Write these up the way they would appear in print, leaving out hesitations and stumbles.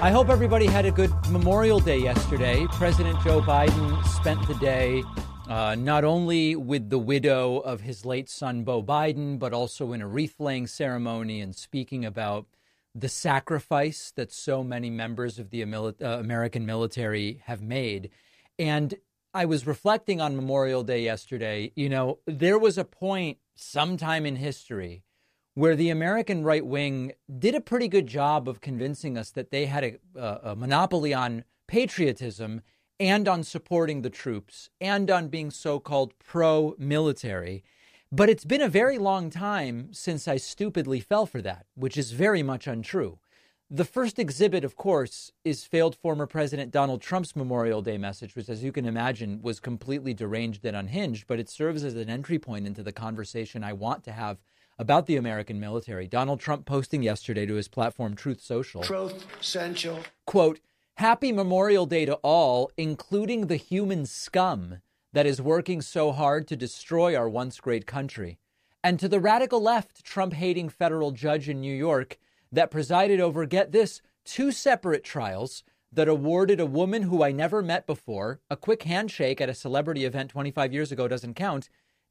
I hope everybody had a good Memorial Day yesterday. President Joe Biden spent the day not only with the widow of his late son, Beau Biden, but also in a wreath-laying ceremony and speaking about the sacrifice that so many members of the American military have made. And I was reflecting on Memorial Day yesterday. You know, there was a point sometime in history where the American right wing did a pretty good job of convincing us that they had a monopoly on patriotism and on supporting the troops and on being so-called pro-military. But it's been a very long time since I stupidly fell for that, which is very much untrue. The first exhibit, of course, is failed former President Donald Trump's Memorial Day message, which, as you can imagine, was completely deranged and unhinged, but it serves as an entry point into the conversation I want to have about the American military. Donald Trump posting yesterday to his platform Truth Social. Truth Essential. Quote, "Happy Memorial Day to all, including the human scum that is working so hard to destroy our once great country. And to the radical left, Trump-hating federal judge in New York that presided over, get this, 2 separate trials that awarded a woman who I never met before, a quick handshake at a celebrity event 25 years ago doesn't count,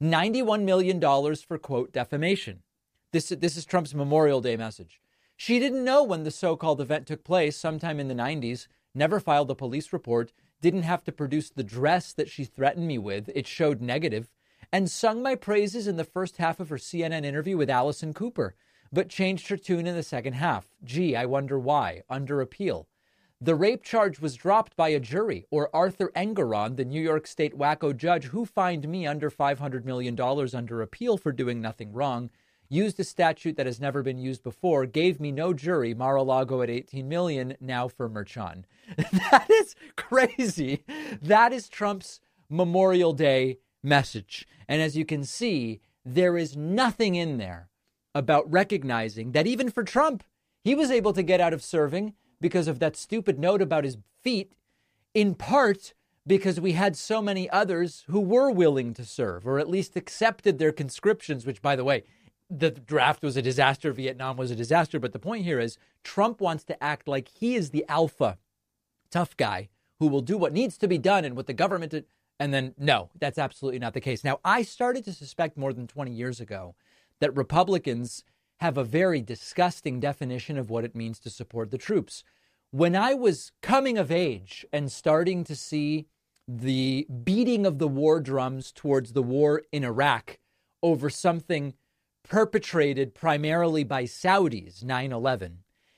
$91 million for, quote, defamation." This is Trump's Memorial Day message. She didn't know when the so-called event took place sometime in the 90s, never filed a police report, didn't have to produce the dress that she threatened me with. It showed negative, and sung my praises in the first half of her CNN interview with Allison Cooper, but changed her tune in the second half. Gee, I wonder why. Under appeal. The rape charge was dropped by a jury, or Arthur Engeron, the New York State wacko judge who fined me under $500 million under appeal for doing nothing wrong, used a statute that has never been used before, gave me no jury, Mar-a-Lago at $18 million, now for Merchan. That is crazy. That is Trump's Memorial Day message. And as you can see, there is nothing in there about recognizing that even for Trump, he was able to get out of serving because of that stupid note about his feet, in part because we had so many others who were willing to serve, or at least accepted their conscriptions, which, by the way, the draft was a disaster, Vietnam was a disaster. But the point here is Trump wants to act like he is the alpha tough guy who will do what needs to be done and what the government did. And then, no, that's absolutely not the case. Now, I started to suspect more than 20 years ago that Republicans have a very disgusting definition of what it means to support the troops. When I was coming of age and starting to see the beating of the war drums towards the war in Iraq over something perpetrated primarily by Saudis, 9/11,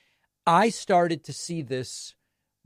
I started to see this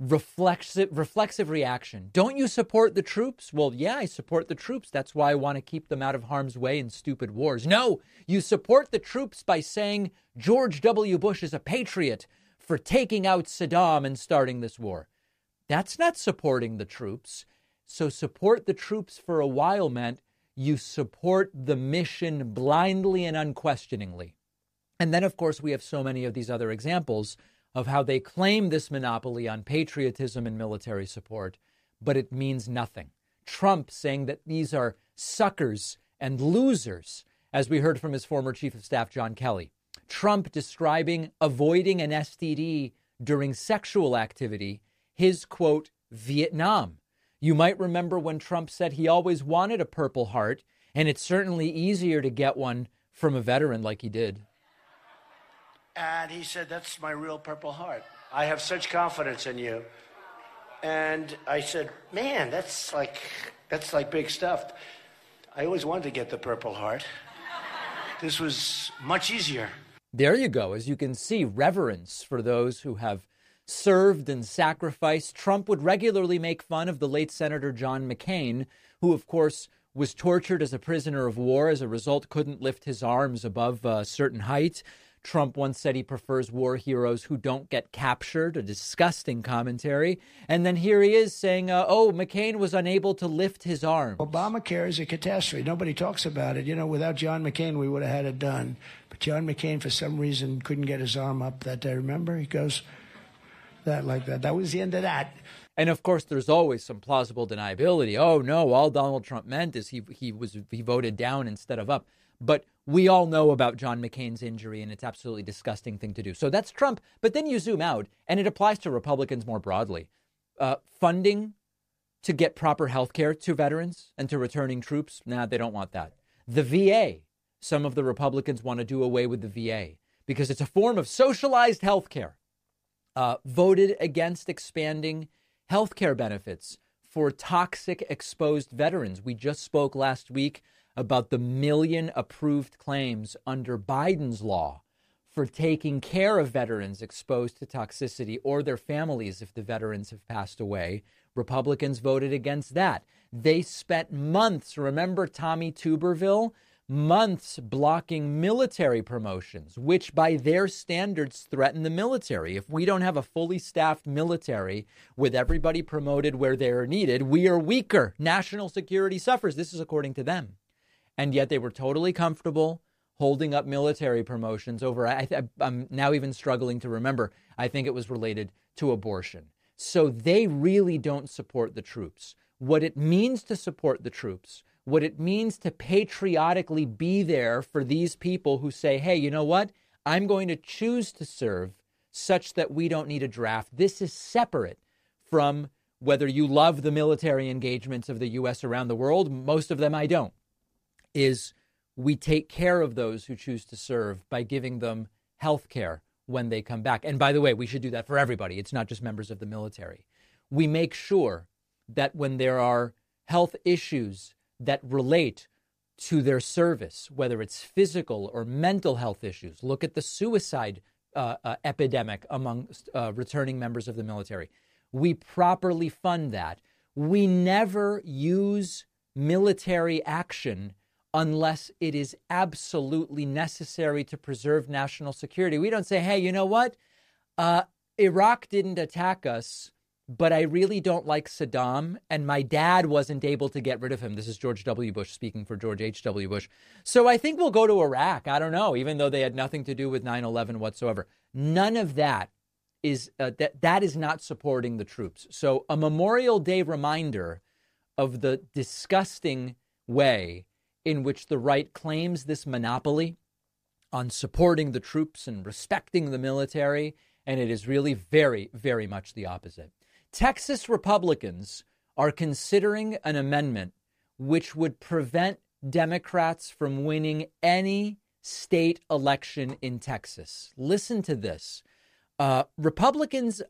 reflexive reaction. Don't you support the troops? Well, yeah, I support the troops. That's why I want to keep them out of harm's way in stupid wars. No, you support the troops by saying George W. Bush is a patriot for taking out Saddam and starting this war. That's not supporting the troops. So support the troops for a while meant you support the mission blindly and unquestioningly. And then, of course, we have so many of these other examples of how they claim this monopoly on patriotism and military support, but it means nothing. Trump saying that these are suckers and losers, as we heard from his former chief of staff, John Kelly. Trump describing avoiding an STD during sexual activity, his, quote, Vietnam. You might remember when Trump said he always wanted a Purple Heart, and it's certainly easier to get one from a veteran like he did. And he said, that's my real Purple Heart. I have such confidence in you. And I said, man, that's like big stuff. I always wanted to get the Purple Heart. This was much easier. There you go. As you can see, reverence for those who have served and sacrificed. Trump would regularly make fun of the late Senator John McCain, who, of course, was tortured as a prisoner of war. As a result, couldn't lift his arms above a certain height. Trump once said he prefers war heroes who don't get captured, a disgusting commentary. And then here he is saying, McCain was unable to lift his arm. Obamacare is a catastrophe. Nobody talks about it. You know, without John McCain, we would have had it done. But John McCain, for some reason, couldn't get his arm up that day. Remember? He goes that like that. That was the end of that. And of course, there's always some plausible deniability. Oh, no, all Donald Trump meant is he voted down instead of up. But We all know about John McCain's injury, and it's absolutely disgusting thing to do. So that's Trump. But then you zoom out, and it applies to Republicans more broadly. Funding to get proper health care to veterans and to returning troops. Nah, they don't want that. The VA. Some of the Republicans want to do away with the VA because it's a form of socialized health care. Voted against expanding health care benefits for toxic exposed veterans. We just spoke last week about the 1 million approved claims under Biden's law for taking care of veterans exposed to toxicity or their families if the veterans have passed away. Republicans voted against that. They spent months, remember Tommy Tuberville, months blocking military promotions, which by their standards threaten the military. If we don't have a fully staffed military with everybody promoted where they're needed, we are weaker. National security suffers. This is according to them. And yet they were totally comfortable holding up military promotions over, I'm now even struggling to remember, I think it was related to abortion. So they really don't support the troops. What it means to support the troops, what it means to patriotically be there for these people who say, hey, you know what? I'm going to choose to serve such that we don't need a draft. This is separate from whether you love the military engagements of the U.S. around the world. Most of them I don't. Is we take care of those who choose to serve by giving them health care when they come back. And by the way, we should do that for everybody. It's not just members of the military. We make sure that when there are health issues that relate to their service, whether it's physical or mental health issues, look at the suicide epidemic among returning members of the military. We properly fund that. We never use military action unless it is absolutely necessary to preserve national security. We don't say, hey, you know what? Iraq didn't attack us, but I really don't like Saddam, and my dad wasn't able to get rid of him. This is George W. Bush speaking for George H.W. Bush. So I think we'll go to Iraq. I don't know, even though they had nothing to do with 9/11 whatsoever. None of that is that is not supporting the troops. So a Memorial Day reminder of the disgusting way in which the right claims this monopoly on supporting the troops and respecting the military, and it is really very, very much the opposite. Texas Republicans are considering an amendment which would prevent Democrats from winning any state election in Texas. Listen to this. Republicans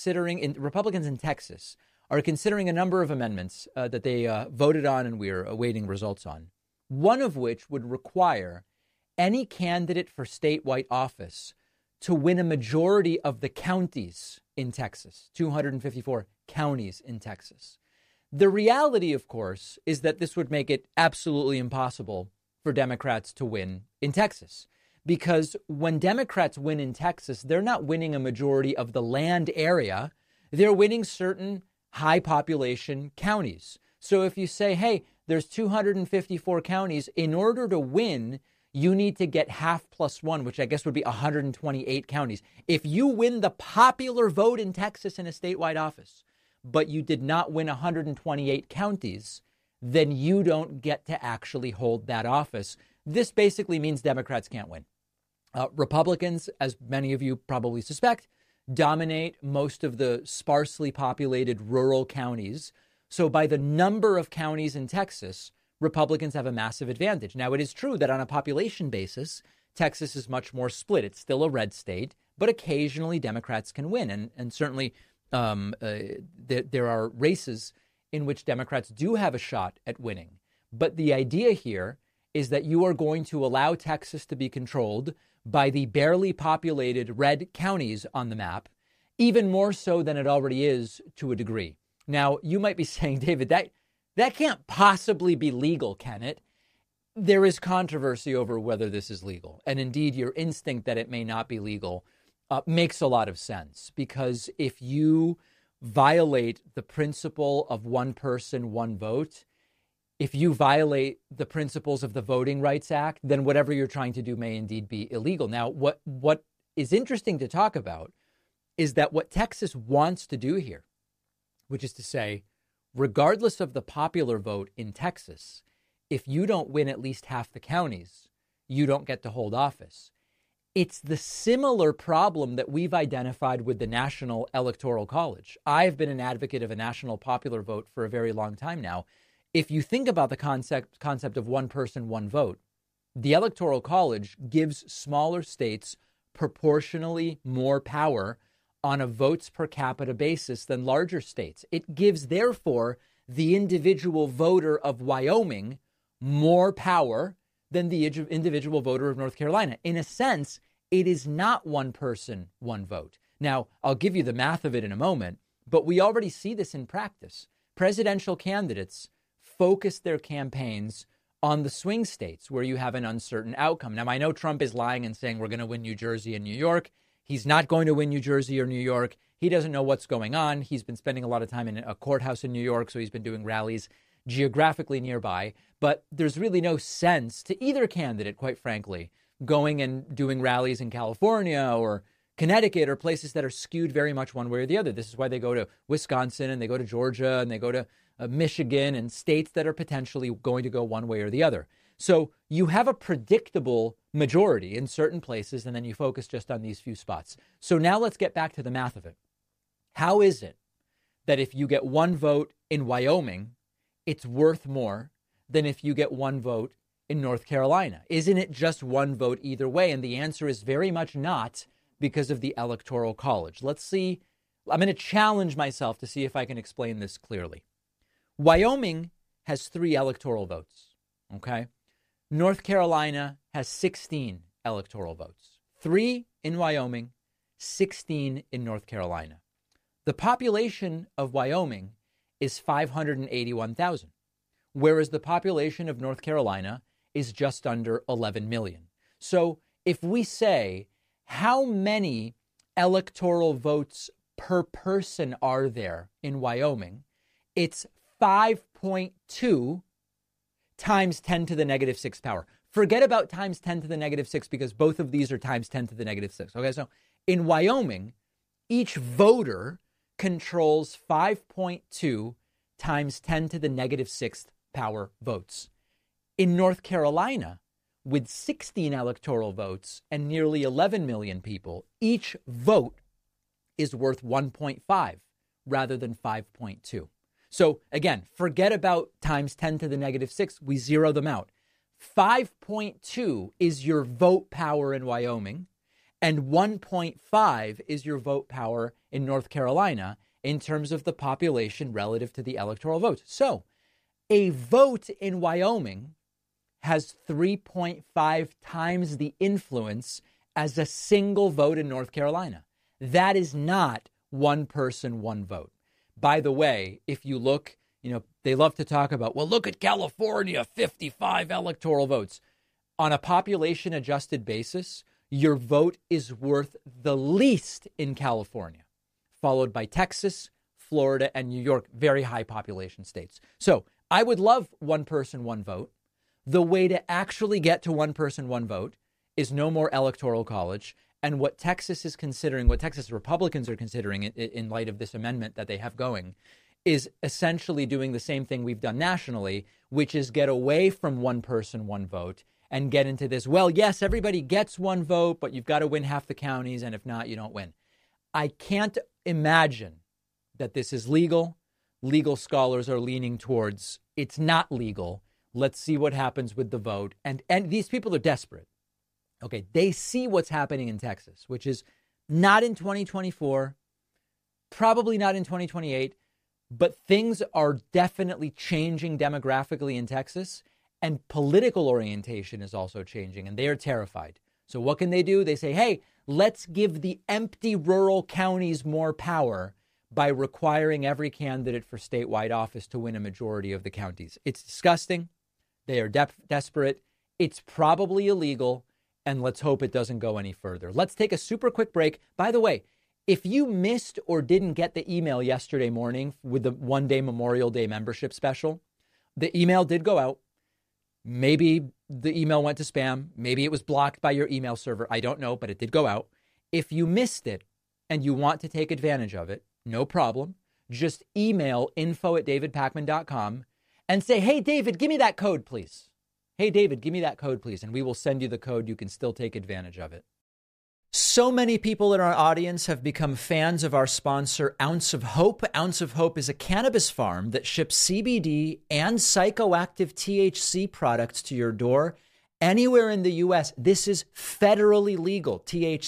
in Texas are considering a number of amendments that they voted on and we're awaiting results on. One of which would require any candidate for statewide office to win a majority of the counties in Texas, 254 counties in Texas. The reality, of course, is that this would make it absolutely impossible for Democrats to win in Texas. Because when Democrats win in Texas, they're not winning a majority of the land area. They're winning certain high population counties. So if you say, hey, there's 254 counties, in order to win, you need to get half plus one, which I guess would be 128 counties. If you win the popular vote in Texas in a statewide office, but you did not win 128 counties, then you don't get to actually hold that office. This basically means Democrats can't win. Republicans, as many of you probably suspect, dominate most of the sparsely populated rural counties. So by the number of counties in Texas, Republicans have a massive advantage. Now, it is true that on a population basis, Texas is much more split. It's still a red state, but occasionally Democrats can win. And certainly there are races in which Democrats do have a shot at winning. But the idea here is that you are going to allow Texas to be controlled by the barely populated red counties on the map, even more so than it already is to a degree. Now, you might be saying, David, that can't possibly be legal, can it? There is controversy over whether this is legal. And indeed, your instinct that it may not be legal makes a lot of sense, because if you violate the principle of one person, one vote, if you violate the principles of the Voting Rights Act, then whatever you're trying to do may indeed be illegal. Now, what is interesting to talk about is that what Texas wants to do here, which is to say, regardless of the popular vote in Texas, if you don't win at least half the counties, you don't get to hold office. It's the similar problem that we've identified with the National Electoral College. I've been an advocate of a national popular vote for a very long time now. If you think about the concept of one person, one vote, the Electoral College gives smaller states proportionally more power on a votes per capita basis than larger states. It gives, therefore, the individual voter of Wyoming more power than the individual voter of North Carolina. In a sense, it is not one person, one vote. Now, I'll give you the math of it in a moment, but we already see this in practice. Presidential candidates focus their campaigns on the swing states where you have an uncertain outcome. Now, I know Trump is lying and saying we're going to win New Jersey and New York. He's not going to win New Jersey or New York. He doesn't know what's going on. He's been spending a lot of time in a courthouse in New York, so he's been doing rallies geographically nearby. But there's really no sense to either candidate, quite frankly, going and doing rallies in California or Connecticut or places that are skewed very much one way or the other. This is why they go to Wisconsin and they go to Georgia and they go to Michigan and states that are potentially going to go one way or the other. So you have a predictable majority in certain places, and then you focus just on these few spots. So now let's get back to the math of it. How is it that if you get one vote in Wyoming, it's worth more than if you get one vote in North Carolina? Isn't it just one vote either way? And the answer is very much not, because of the Electoral College. Let's see. I'm going to challenge myself to see if I can explain this clearly. Wyoming has 3 electoral votes, okay? North Carolina has 16 electoral votes. 3 in Wyoming, 16 in North Carolina. The population of Wyoming is 581,000, whereas the population of North Carolina is just under 11 million. So if we say, how many electoral votes per person are there in Wyoming? It's 5.2 times 10 to the negative 6 power. Forget about times 10 to the negative 6 because both of these are times 10 to the negative 6. Okay, so in Wyoming, each voter controls 5.2 times 10 to the negative 6th power votes. In North Carolina, with 16 electoral votes and nearly 11 million people, each vote is worth 1.5 rather than 5.2. So again, forget about times 10 to the negative 6. We zero them out. 5.2 is your vote power in Wyoming, and 1.5 is your vote power in North Carolina in terms of the population relative to the electoral votes. So a vote in Wyoming has 3.5 times the influence as a single vote in North Carolina. That is not one person, one vote. By the way, if you look, they love to talk about, well, look at California, 55 electoral votes. On a population adjusted basis, your vote is worth the least in California, followed by Texas, Florida, and New York, very high population states. So I would love one person, one vote. The way to actually get to one person, one vote is no more electoral college. And what Texas is considering, what Texas Republicans are considering in light of this amendment that they have going, is essentially doing the same thing we've done nationally, which is get away from one person, one vote and get into this, well, yes, everybody gets one vote, but you've got to win half the counties. And if not, you don't win. I can't imagine that this is legal. Legal scholars are leaning towards it's not legal. Let's see what happens with the vote. And these people are desperate. Okay, they see what's happening in Texas, which is not in 2024, probably not in 2028, but things are definitely changing demographically in Texas, and political orientation is also changing, and they are terrified. So what can they do? They say, hey, let's give the empty rural counties more power by requiring every candidate for statewide office to win a majority of the counties. It's disgusting. They are desperate. It's probably illegal. And let's hope it doesn't go any further. Let's take a super quick break. By the way, if you missed or didn't get the email yesterday morning with the one-day Memorial Day membership special, the email did go out. Maybe the email went to spam. Maybe it was blocked by your email server. I don't know, but it did go out. If you missed it and you want to take advantage of it, no problem. Just email info@davidpakman.com and say, hey, David, give me that code, please. hey, David, give me that code, please. And we will send you the code. You can still take advantage of it. So many people in our audience have become fans of our sponsor, Ounce of Hope. Ounce of Hope is a cannabis farm that ships CBD and psychoactive THC products to your door anywhere in the U.S. This is federally legal.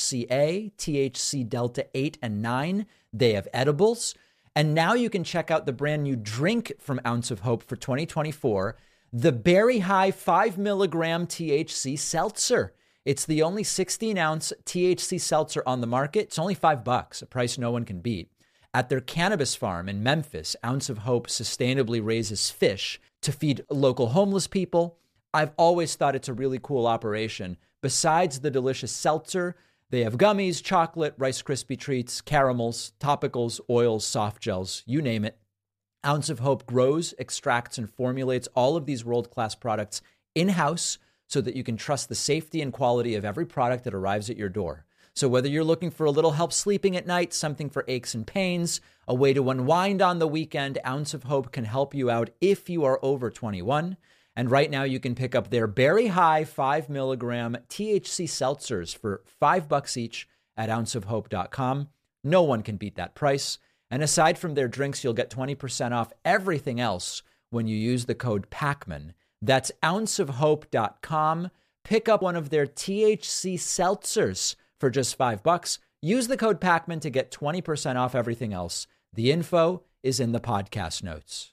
THCA, THC Delta 8 and 9. They have edibles. And now you can check out the brand new drink from Ounce of Hope for 2024, the Berry High 5 milligram THC Seltzer. It's the only 16-ounce THC seltzer on the market. It's only $5, a price no one can beat. At their cannabis farm in Memphis, Ounce of Hope sustainably raises fish to feed local homeless people. I've always thought it's a really cool operation. Besides the delicious seltzer, they have gummies, chocolate, Rice Krispie treats, caramels, topicals, oils, soft gels, you name it. Ounce of Hope grows, extracts, and formulates all of these world-class products in-house so that you can trust the safety and quality of every product that arrives at your door. So whether you're looking for a little help sleeping at night, something for aches and pains, a way to unwind on the weekend, Ounce of Hope can help you out if you are over 21. And right now you can pick up their Berry High 5 milligram THC seltzers for $5 each at ounceofhope.com. No one can beat that price. And aside from their drinks, you'll get 20% off everything else when you use the code PACMAN. That's ounceofhope.com. Pick up one of their THC seltzers for just $5. Use the code PACMAN to get 20% off everything else. The info is in the podcast notes.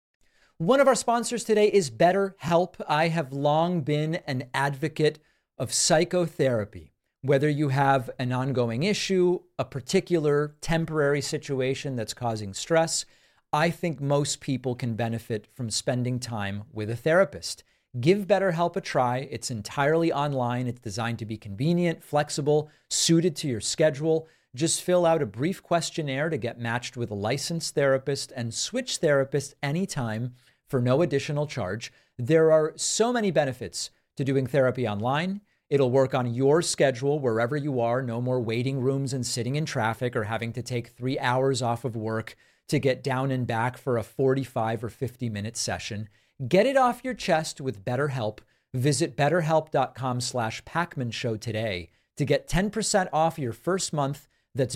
One of our sponsors today is BetterHelp. I have long been an advocate of psychotherapy. Whether you have an ongoing issue, a particular temporary situation that's causing stress, I think most people can benefit from spending time with a therapist. Give BetterHelp a try. It's entirely online. It's designed to be convenient, flexible, suited to your schedule. Just fill out a brief questionnaire to get matched with a licensed therapist and switch therapists anytime for no additional charge. There are so many benefits to doing therapy online. It'll work on your schedule wherever you are. No more waiting rooms and sitting in traffic or having to take 3 hours off of work to get down and back for a 45 or 50-minute session. Get it off your chest with BetterHelp. Visit betterhelp.com/Pacman Show today to get 10% off your first month. That's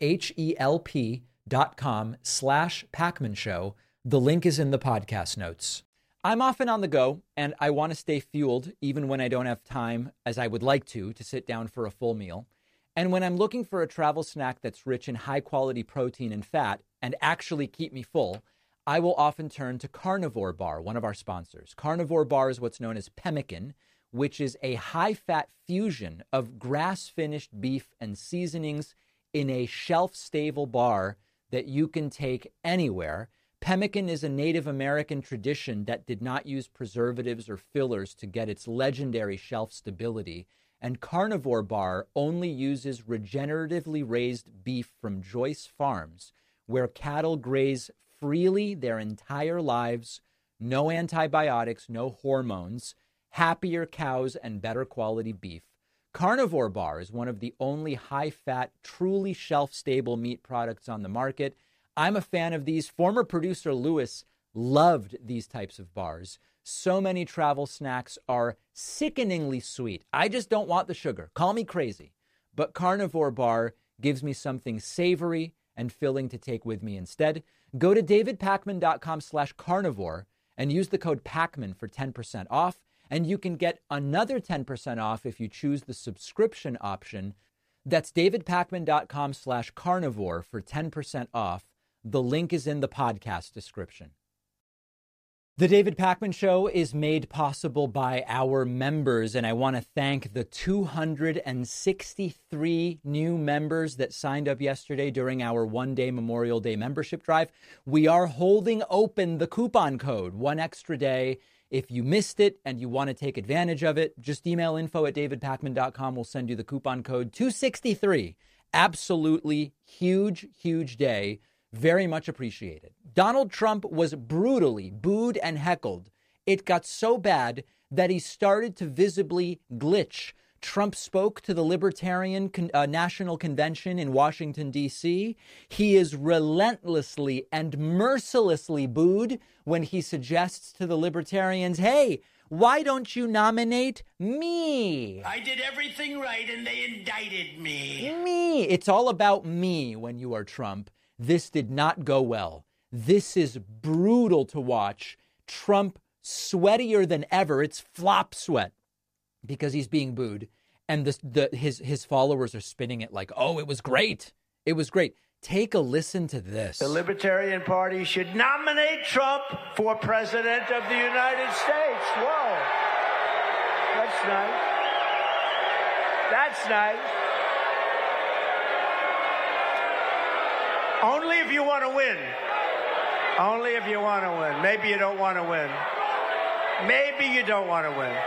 betterhelp.com/Pacman Show. The link is in the podcast notes. I'm often on the go, and I want to stay fueled even when I don't have time, as I would like to sit down for a full meal. And when I'm looking for a travel snack that's rich in high-quality protein and fat and actually keep me full, I will often turn to Carnivore Bar, one of our sponsors. Carnivore Bar is what's known as pemmican, which is a high-fat fusion of grass-finished beef and seasonings in a shelf-stable bar that you can take anywhere. Pemmican is a Native American tradition that did not use preservatives or fillers to get its legendary shelf stability. And Carnivore Bar only uses regeneratively raised beef from Joyce Farms, where cattle graze freely their entire lives, no antibiotics, no hormones, happier cows, and better quality beef. Carnivore Bar is one of the only high-fat, truly shelf-stable meat products on the market. I'm a fan of these. Former producer Lewis loved these types of bars. So many travel snacks are sickeningly sweet. I just don't want the sugar. Call me crazy. But Carnivore Bar gives me something savory and filling to take with me instead. Go to davidpacman.com/carnivore and use the code PACMAN for 10% off. And you can get another 10% off if you choose the subscription option. That's davidpacman.com/carnivore for 10% off. The link is in the podcast description. The David Pacman Show is made possible by our members, and I want to thank the 263 new members that signed up yesterday during our one-day Memorial Day membership drive. We are holding open the coupon code, one extra day. If you missed it and you want to take advantage of it, just email info@davidpacman.com. We'll send you the coupon code 263. Absolutely huge, huge day. Very much appreciated. Donald Trump was brutally booed and heckled. It got so bad that he started to visibly glitch. Trump spoke to the Libertarian National Convention in Washington, D.C. He is relentlessly and mercilessly booed when he suggests to the Libertarians, hey, Why don't you nominate me? I did everything right and they indicted me. Me. It's all about me when you are Trump. This did not go well. This is brutal to watch. Trump sweatier than ever. It's flop sweat because he's being booed. And his followers are spinning it like, oh, it was great. It was great. Take a listen to this. The Libertarian Party should nominate Trump for President of the United States. Whoa. That's nice. That's nice. Only if you want to win. Only if you want to win. Maybe you don't want to win. Maybe you don't want to win.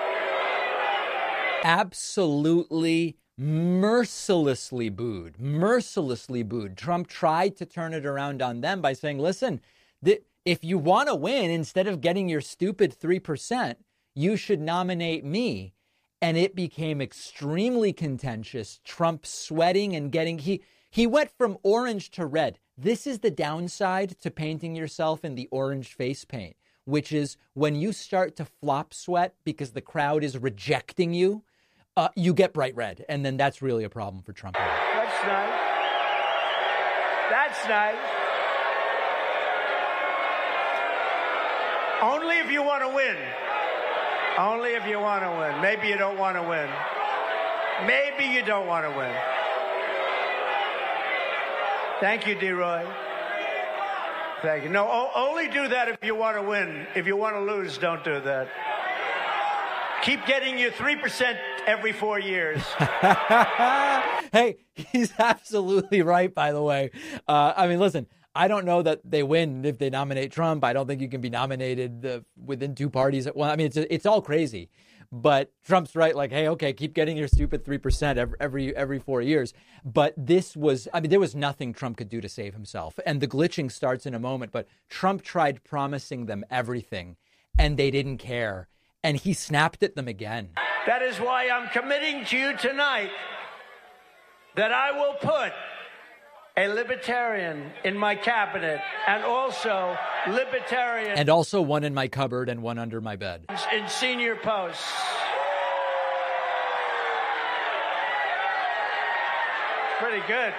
Absolutely mercilessly booed. Mercilessly booed. Trump tried to turn it around on them by saying, listen, if you want to win, instead of getting your stupid 3%, you should nominate me. And it became extremely contentious. Trump sweating and getting... He went from orange to red. This is the downside to painting yourself in the orange face paint, which is when you start to flop sweat because the crowd is rejecting you, you get bright red. And then that's really a problem for Trump. That's nice. That's nice. Only if you want to win. Only if you want to win. Maybe you don't want to win. Maybe you don't want to win. Thank you, D-Roy. Thank you. No, only do that if you want to win. If you want to lose, don't do that. Keep getting your 3% every 4 years. Hey, he's absolutely right, by the way. I mean, listen, I don't know that they win if they nominate Trump. I don't think you can be nominated within two parties at once. I mean, it's all crazy. But Trump's right, like, hey, okay, keep getting your stupid 3% every 4 years. But this was, I mean, there was nothing Trump could do to save himself. And the glitching starts in a moment. But Trump tried promising them everything, and they didn't care. And he snapped at them again. That is why I'm committing to you tonight that I will put a libertarian in my cabinet and also libertarian. And also one in my cupboard and one under my bed. In senior posts. Pretty good.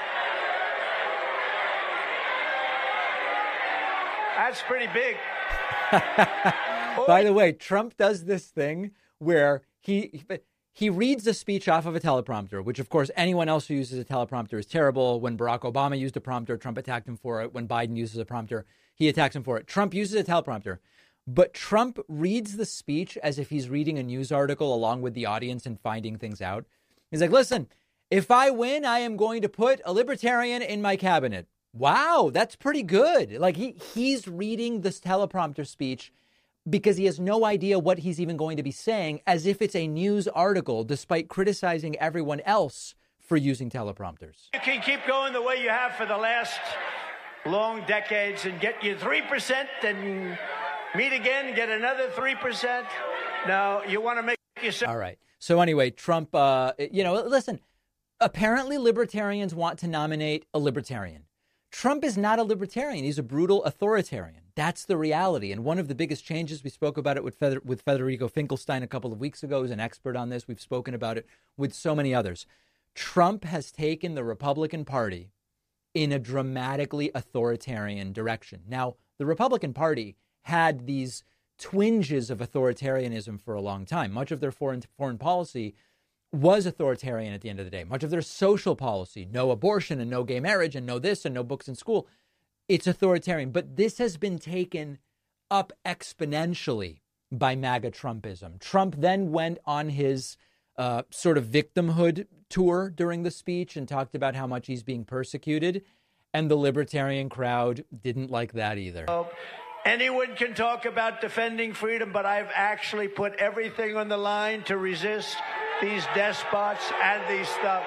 That's pretty big. By the way, Trump does this thing where he reads the speech off of a teleprompter, which, of course, anyone else who uses a teleprompter is terrible. When Barack Obama used a prompter, Trump attacked him for it. When Biden uses a prompter, he attacks him for it. Trump uses a teleprompter, but Trump reads the speech as if he's reading a news article along with the audience and finding things out. He's like, listen, if I win, I am going to put a libertarian in my cabinet. Wow, that's pretty good. Like he's reading this teleprompter speech because he has no idea what he's even going to be saying, as if it's a news article, despite criticizing everyone else for using teleprompters. You can keep going the way you have for the last long decades and get your 3% and meet again, get another 3%. No, you want to make yourself... All right. So anyway, Trump, listen, apparently libertarians want to nominate a libertarian. Trump is not a libertarian. He's a brutal authoritarian. That's the reality. And one of the biggest changes, we spoke about it with Federico Finkelstein a couple of weeks ago, who's an expert on this. We've spoken about it with so many others. Trump has taken the Republican Party in a dramatically authoritarian direction. Now, the Republican Party had these twinges of authoritarianism for a long time. Much of their foreign policy was authoritarian at the end of the day. Much of their social policy, no abortion and no gay marriage and no this and no books in school, it's authoritarian. But this has been taken up exponentially by MAGA Trumpism. Trump then went on his sort of victimhood tour during the speech and talked about how much he's being persecuted. And the libertarian crowd didn't like that either. Anyone can talk about defending freedom, but I've actually put everything on the line to resist these despots and these stuff.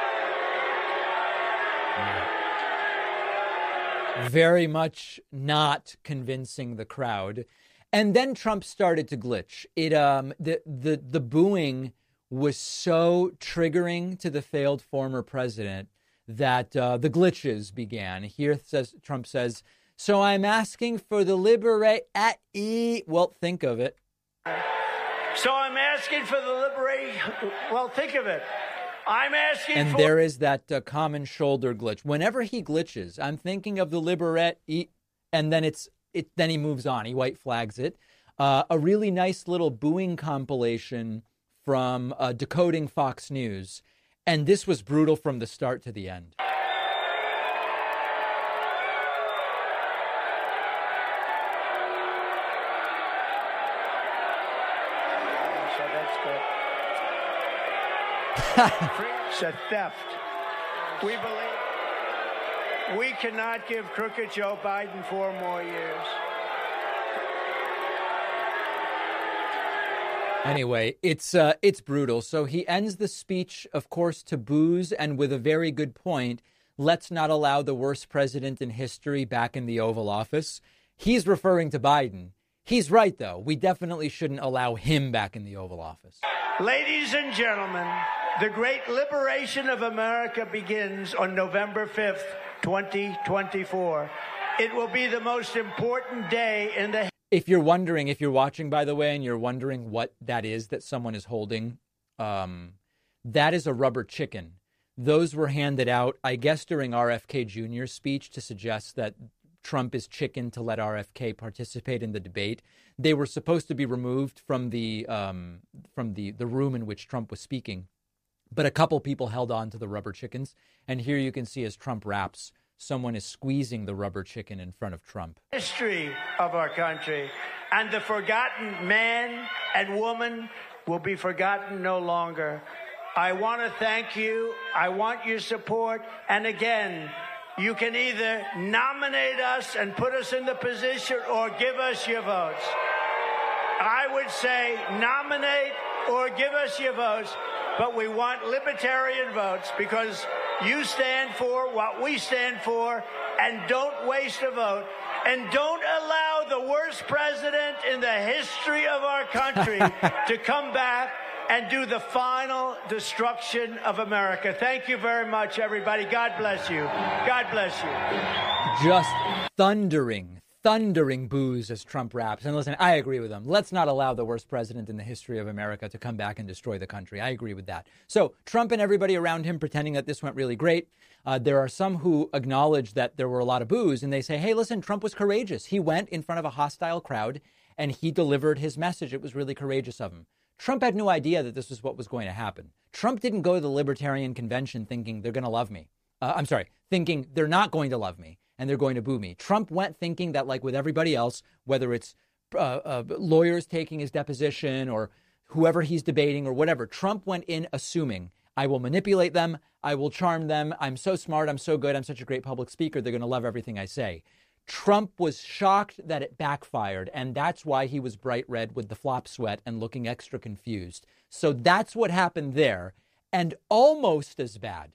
Very much not convincing the crowd. And then Trump started to glitch. The booing was so triggering to the failed former president that the glitches began. Here Trump says, so I'm asking for the well, think of it. So I'm asking for the liberation. Well, think of it. I'm asking and for... there is that common shoulder glitch. Whenever he glitches, I'm thinking of the liberate, and then then he moves on. He white flags it. A really nice little booing compilation from Decoding Fox News. And this was brutal from the start to the end. So that's good. It's a theft. We believe we cannot give crooked Joe Biden 4 more years. Anyway, it's brutal. So he ends the speech, of course, to boos, and with a very good point. Let's not allow the worst president in history back in the Oval Office. He's referring to Biden. He's right, though. We definitely shouldn't allow him back in the Oval Office. Ladies and gentlemen, the great liberation of America begins on November 5th, 2024. It will be the most important day in the... If you're wondering, if you're watching, by the way, and you're wondering what that is that someone is holding, that is a rubber chicken. Those were handed out, I guess, during RFK Jr.'s speech to suggest that Trump is chicken to let RFK participate in the debate. They were supposed to be removed from the room in which Trump was speaking. But a couple people held on to the rubber chickens. And here you can see as Trump raps, someone is squeezing the rubber chicken in front of Trump. History of our country, and the forgotten man and woman will be forgotten no longer. I want to thank you. I want your support. And again, you can either nominate us and put us in the position or give us your votes. I would say nominate or give us your votes, but we want libertarian votes because you stand for what we stand for, and don't waste a vote. And don't allow the worst president in the history of our country to come back and do the final destruction of America. Thank you very much, everybody. God bless you. God bless you. Just thundering boos as Trump raps. And listen, I agree with him. Let's not allow the worst president in the history of America to come back and destroy the country. I agree with that. So Trump and everybody around him pretending that this went really great. There are some who acknowledge that there were a lot of boos, and they say, hey, listen, Trump was courageous. He went in front of a hostile crowd and he delivered his message. It was really courageous of him. Trump had no idea that this was what was going to happen. Trump didn't go to the Libertarian Convention thinking they're going to love me. Thinking they're not going to love me and they're going to boo me. Trump went thinking that, like with everybody else, whether it's lawyers taking his deposition or whoever he's debating or whatever, Trump went in assuming I will manipulate them. I will charm them. I'm so smart. I'm so good. I'm such a great public speaker. They're going to love everything I say. Trump was shocked that it backfired, and that's why he was bright red with the flop sweat and looking extra confused. So that's what happened there. And almost as bad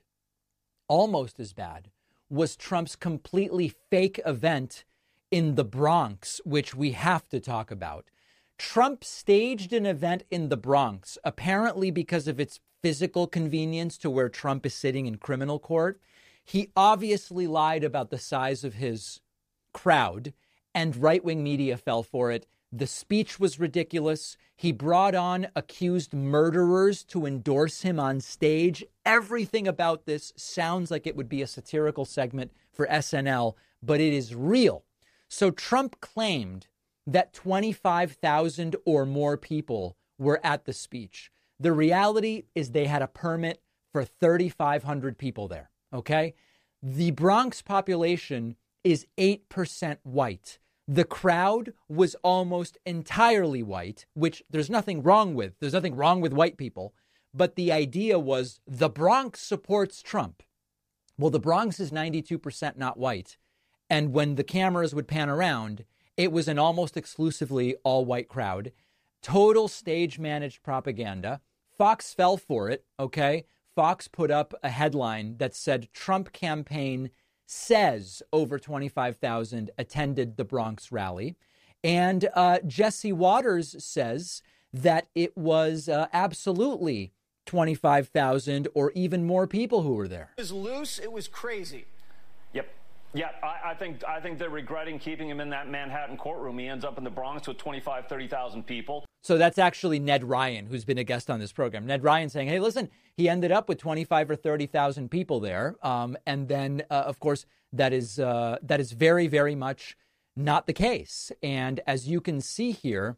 was Trump's completely fake event in the Bronx, which we have to talk about. Trump staged an event in the Bronx, apparently because of its physical convenience to where Trump is sitting in criminal court. He obviously lied about the size of his crowd, and right-wing media fell for it. The speech was ridiculous. He brought on accused murderers to endorse him on stage. Everything about this sounds like it would be a satirical segment for SNL, but it is real. So Trump claimed that 25,000 or more people were at the speech. The reality is they had a permit for 3,500 people there, okay? The Bronx population is 8% white. The crowd was almost entirely white, which there's nothing wrong with. There's nothing wrong with white people. But the idea was the Bronx supports Trump. Well, the Bronx is 92% not white. And when the cameras would pan around, it was an almost exclusively all-white crowd. Total stage-managed propaganda. Fox fell for it, okay? Fox put up a headline that said Trump campaign says over 25,000 attended the Bronx rally. And Jesse Waters says that it was absolutely 25,000 or even more people who were there. It was loose. It was crazy. Yep. Yeah, I think they're regretting keeping him in that Manhattan courtroom. He ends up in the Bronx with 25, 30,000 people. So that's actually Ned Ryan, who's been a guest on this program. Ned Ryan saying, hey, listen, he ended up with 25 or 30,000 people there. And then, of course, that is very, very much not the case. And as you can see here,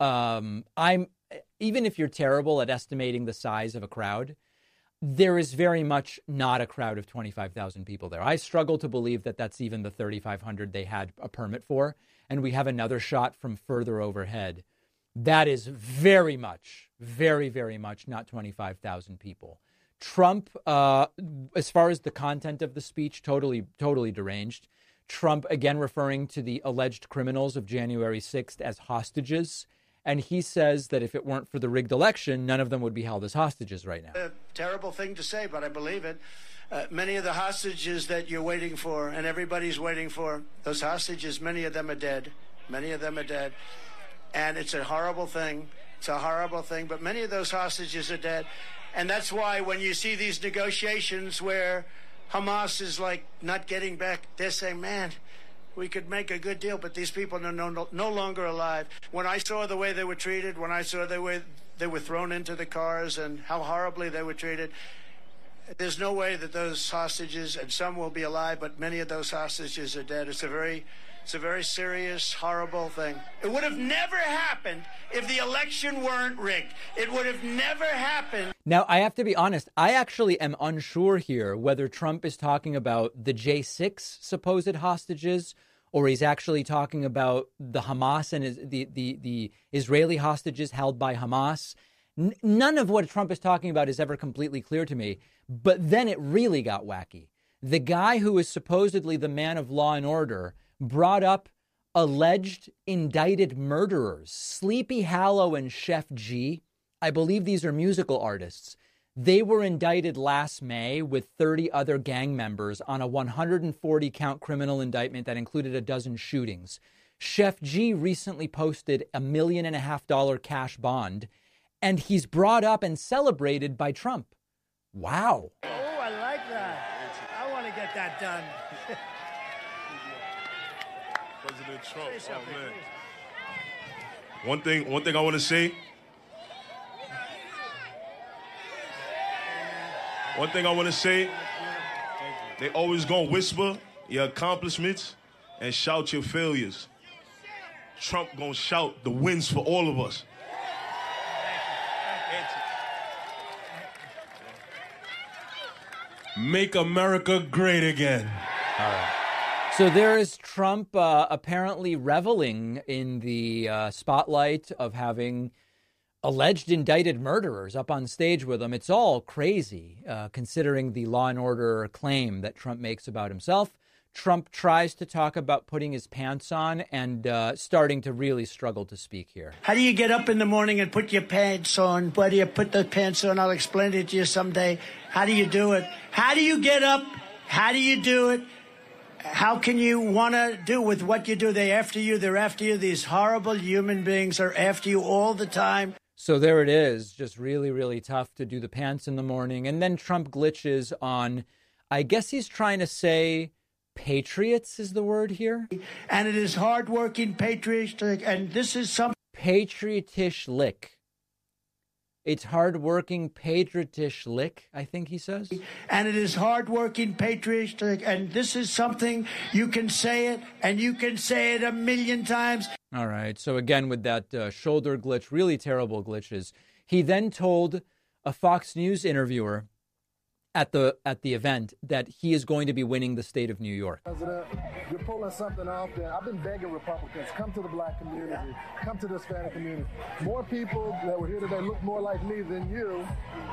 even if you're terrible at estimating the size of a crowd, there is very much not a crowd of 25,000 people there. I struggle to believe that that's even the 3,500 they had a permit for. And we have another shot from further overhead. That is very much not 25,000 people. Trump, as far as the content of the speech, totally deranged. Trump, again, referring to the alleged criminals of January 6th as hostages. And he says that if it weren't for the rigged election, none of them would be held as hostages right now. A terrible thing to say, but I believe it. Many of the hostages that you're waiting for and everybody's waiting for, those hostages, many of them are dead. Many of them are dead. And it's a horrible thing. It's a horrible thing. But many of those hostages are dead. And that's why when you see these negotiations where Hamas is like not getting back, they're saying, man, we could make a good deal, but these people are no longer alive. When I saw the way they were treated, when I saw the way they were thrown into the cars and how horribly they were treated, there's no way that those hostages, and some will be alive, but many of those hostages are dead. It's a very serious, horrible thing. It would have never happened if the election weren't rigged. It would have never happened. Now, I have to be honest. I actually am unsure here whether Trump is talking about the J6 supposed hostages or he's actually talking about the Hamas and the Israeli hostages held by Hamas. None of what Trump is talking about is ever completely clear to me. But then it really got wacky. The guy who is supposedly the man of law and order brought up alleged indicted murderers, Sleepy Hallow and Chef G. I believe these are musical artists. They were indicted last May with 30 other gang members on a 140-count criminal indictment that included a dozen shootings. Chef G recently posted $1.5 million cash bond, and he's brought up and celebrated by Trump. Wow. Oh, I like that. I want to get that done. President Trump, oh man. One thing I want to say. One thing I want to say. They always gonna whisper your accomplishments and shout your failures. Trump gonna shout the wins for all of us. Make America great again. All right. So there is Trump apparently reveling in the spotlight of having alleged indicted murderers up on stage with him. It's all crazy, considering the law and order claim that Trump makes about himself. Trump tries to talk about putting his pants on and starting to really struggle to speak here. How do you get up in the morning and put your pants on? Why do you put the pants on? I'll explain it to you someday. How do you do it? How do you get up? How do you do it? How can you want to do with what you do? They're after you. They're after you. These horrible human beings are after you all the time. So there it is. Just really, really tough to do the pants in the morning. And then Trump glitches on, I guess he's trying to say patriots is the word here. And it is hardworking, patriotic, and this is some patriotish lick. It's hardworking, patriotish lick, I think he says. And it is hardworking, patriotic, and this is something you can say it, and you can say it 1,000,000 times. All right. So again, with that shoulder glitch, really terrible glitches. He then told a Fox News interviewer at the event that he is going to be winning the state of New York. President, you're pulling something off that I've been begging Republicans, come to the black community, come to the Hispanic community. More people that were here today look more like me than you.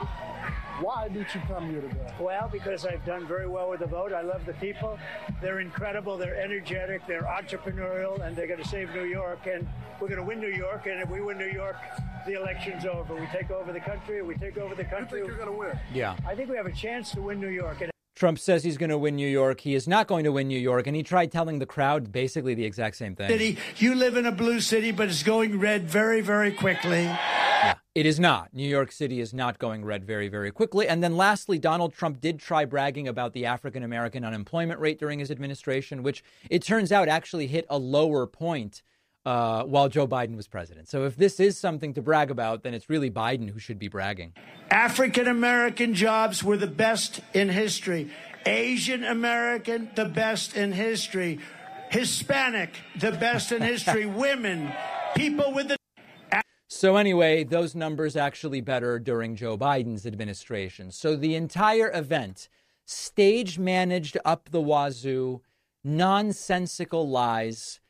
Why did you come here today? Well, because I've done very well with the vote. I love the people. They're incredible. They're energetic. They're entrepreneurial, and they're going to save New York. And we're going to win New York. And if we win New York, the election's over. We take over the country. We take over the country. You think you're going to win? Yeah. I think we have a chance to win New York. And Trump says he's going to win New York. He is not going to win New York. And he tried telling the crowd basically the exact same thing. You live in a blue city, but it's going red very, very quickly. Yeah, It is not. New York City is not going red very, very quickly. And then lastly, Donald Trump did try bragging about the African-American unemployment rate during his administration, which it turns out actually hit a lower point while Joe Biden was president. So if this is something to brag about, then it's really Biden who should be bragging. African-American jobs were the best in history. Asian American, the best in history. Hispanic, the best in history. Women, people with the... So anyway, those numbers actually better during Joe Biden's administration. So the entire event, stage managed up the wazoo, nonsensical lies,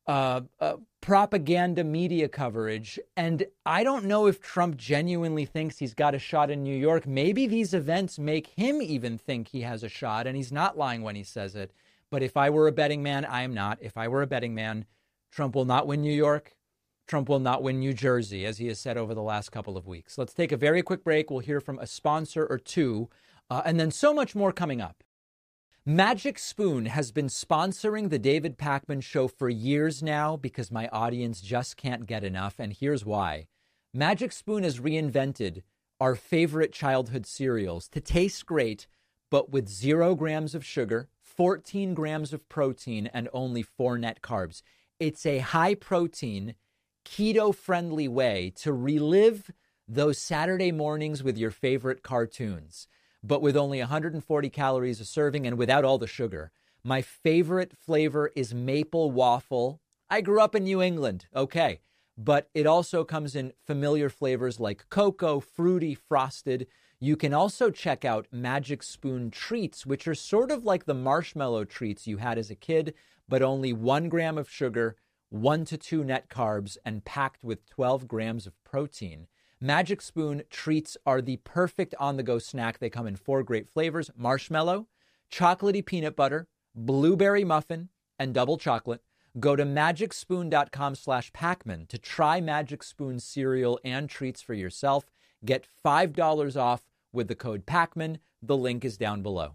propaganda media coverage. And I don't know if Trump genuinely thinks he's got a shot in New York. Maybe these events make him even think he has a shot, and he's not lying when he says it. But if I were a betting man, I am not. If I were a betting man, Trump will not win New York. Trump will not win New Jersey, as he has said over the last couple of weeks. Let's take a very quick break. We'll hear from a sponsor or two, and then so much more coming up. Magic Spoon has been sponsoring the David Pakman Show for years now because my audience just can't get enough, and here's why. Magic Spoon has reinvented our favorite childhood cereals to taste great, but with 0 grams of sugar, 14 grams of protein, and only 4 net carbs. It's a high-protein, keto-friendly way to relive those Saturday mornings with your favorite cartoons, but with only 140 calories a serving and without all the sugar. My favorite flavor is maple waffle. I grew up in New England, okay, but it also comes in familiar flavors like cocoa, fruity, frosted. You can also check out Magic Spoon treats, which are sort of like the marshmallow treats you had as a kid, but only 1 gram of sugar, 1 to 2 net carbs, and packed with 12 grams of protein. Magic Spoon treats are the perfect on-the-go snack. They come in 4 great flavors: marshmallow, chocolatey peanut butter, blueberry muffin, and double chocolate. Go to magicspoon.com/Pakman to try Magic Spoon cereal and treats for yourself. Get $5 off with the code Pakman. The link is down below.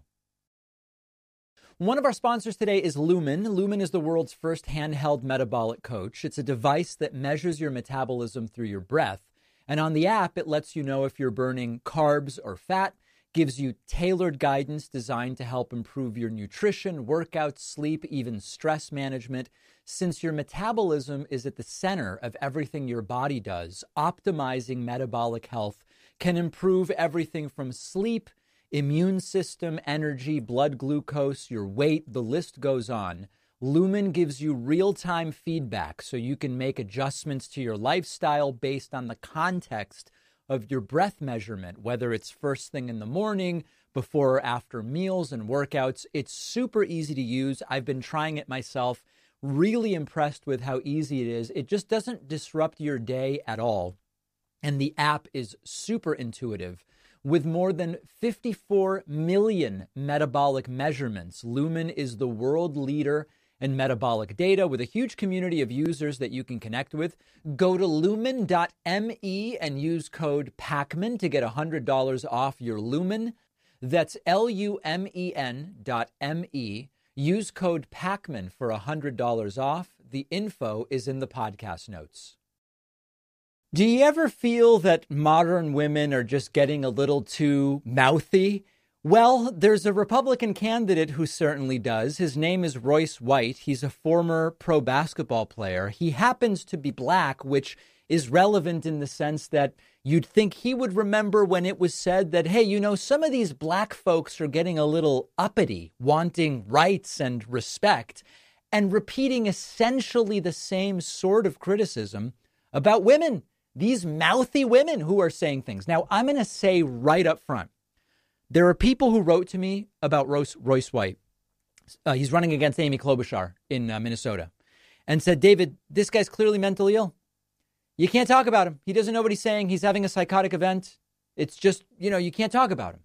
One of our sponsors today is Lumen. Lumen is the world's first handheld metabolic coach. It's a device that measures your metabolism through your breath. And on the app, it lets you know if you're burning carbs or fat, gives you tailored guidance designed to help improve your nutrition, workouts, sleep, even stress management. Since your metabolism is at the center of everything your body does, optimizing metabolic health can improve everything from sleep, immune system, energy, blood glucose, your weight, the list goes on. Lumen gives you real-time feedback so you can make adjustments to your lifestyle based on the context of your breath measurement, whether it's first thing in the morning, before or after meals and workouts. It's super easy to use. I've been trying it myself. Really impressed with how easy it is. It just doesn't disrupt your day at all. And the app is super intuitive. With more than 54 million metabolic measurements, Lumen is the world leader in metabolic data with a huge community of users that you can connect with. Go to lumen.me and use code Pakman to get $100 off your Lumen. That's lumen.me. Use code Pakman for $100 off. The info is in the podcast notes. Do you ever feel that modern women are just getting a little too mouthy? Well, there's a Republican candidate who certainly does. His name is Royce White. He's a former pro basketball player. He happens to be black, which is relevant in the sense that you'd think he would remember when it was said that, hey, you know, some of these black folks are getting a little uppity, wanting rights and respect, and repeating essentially the same sort of criticism about women. These mouthy women who are saying things. Now, I'm going to say right up front, there are people who wrote to me about Royce White. He's running against Amy Klobuchar in Minnesota and said, David, this guy's clearly mentally ill. You can't talk about him. He doesn't know what he's saying. He's having a psychotic event. It's just, you know, you can't talk about him.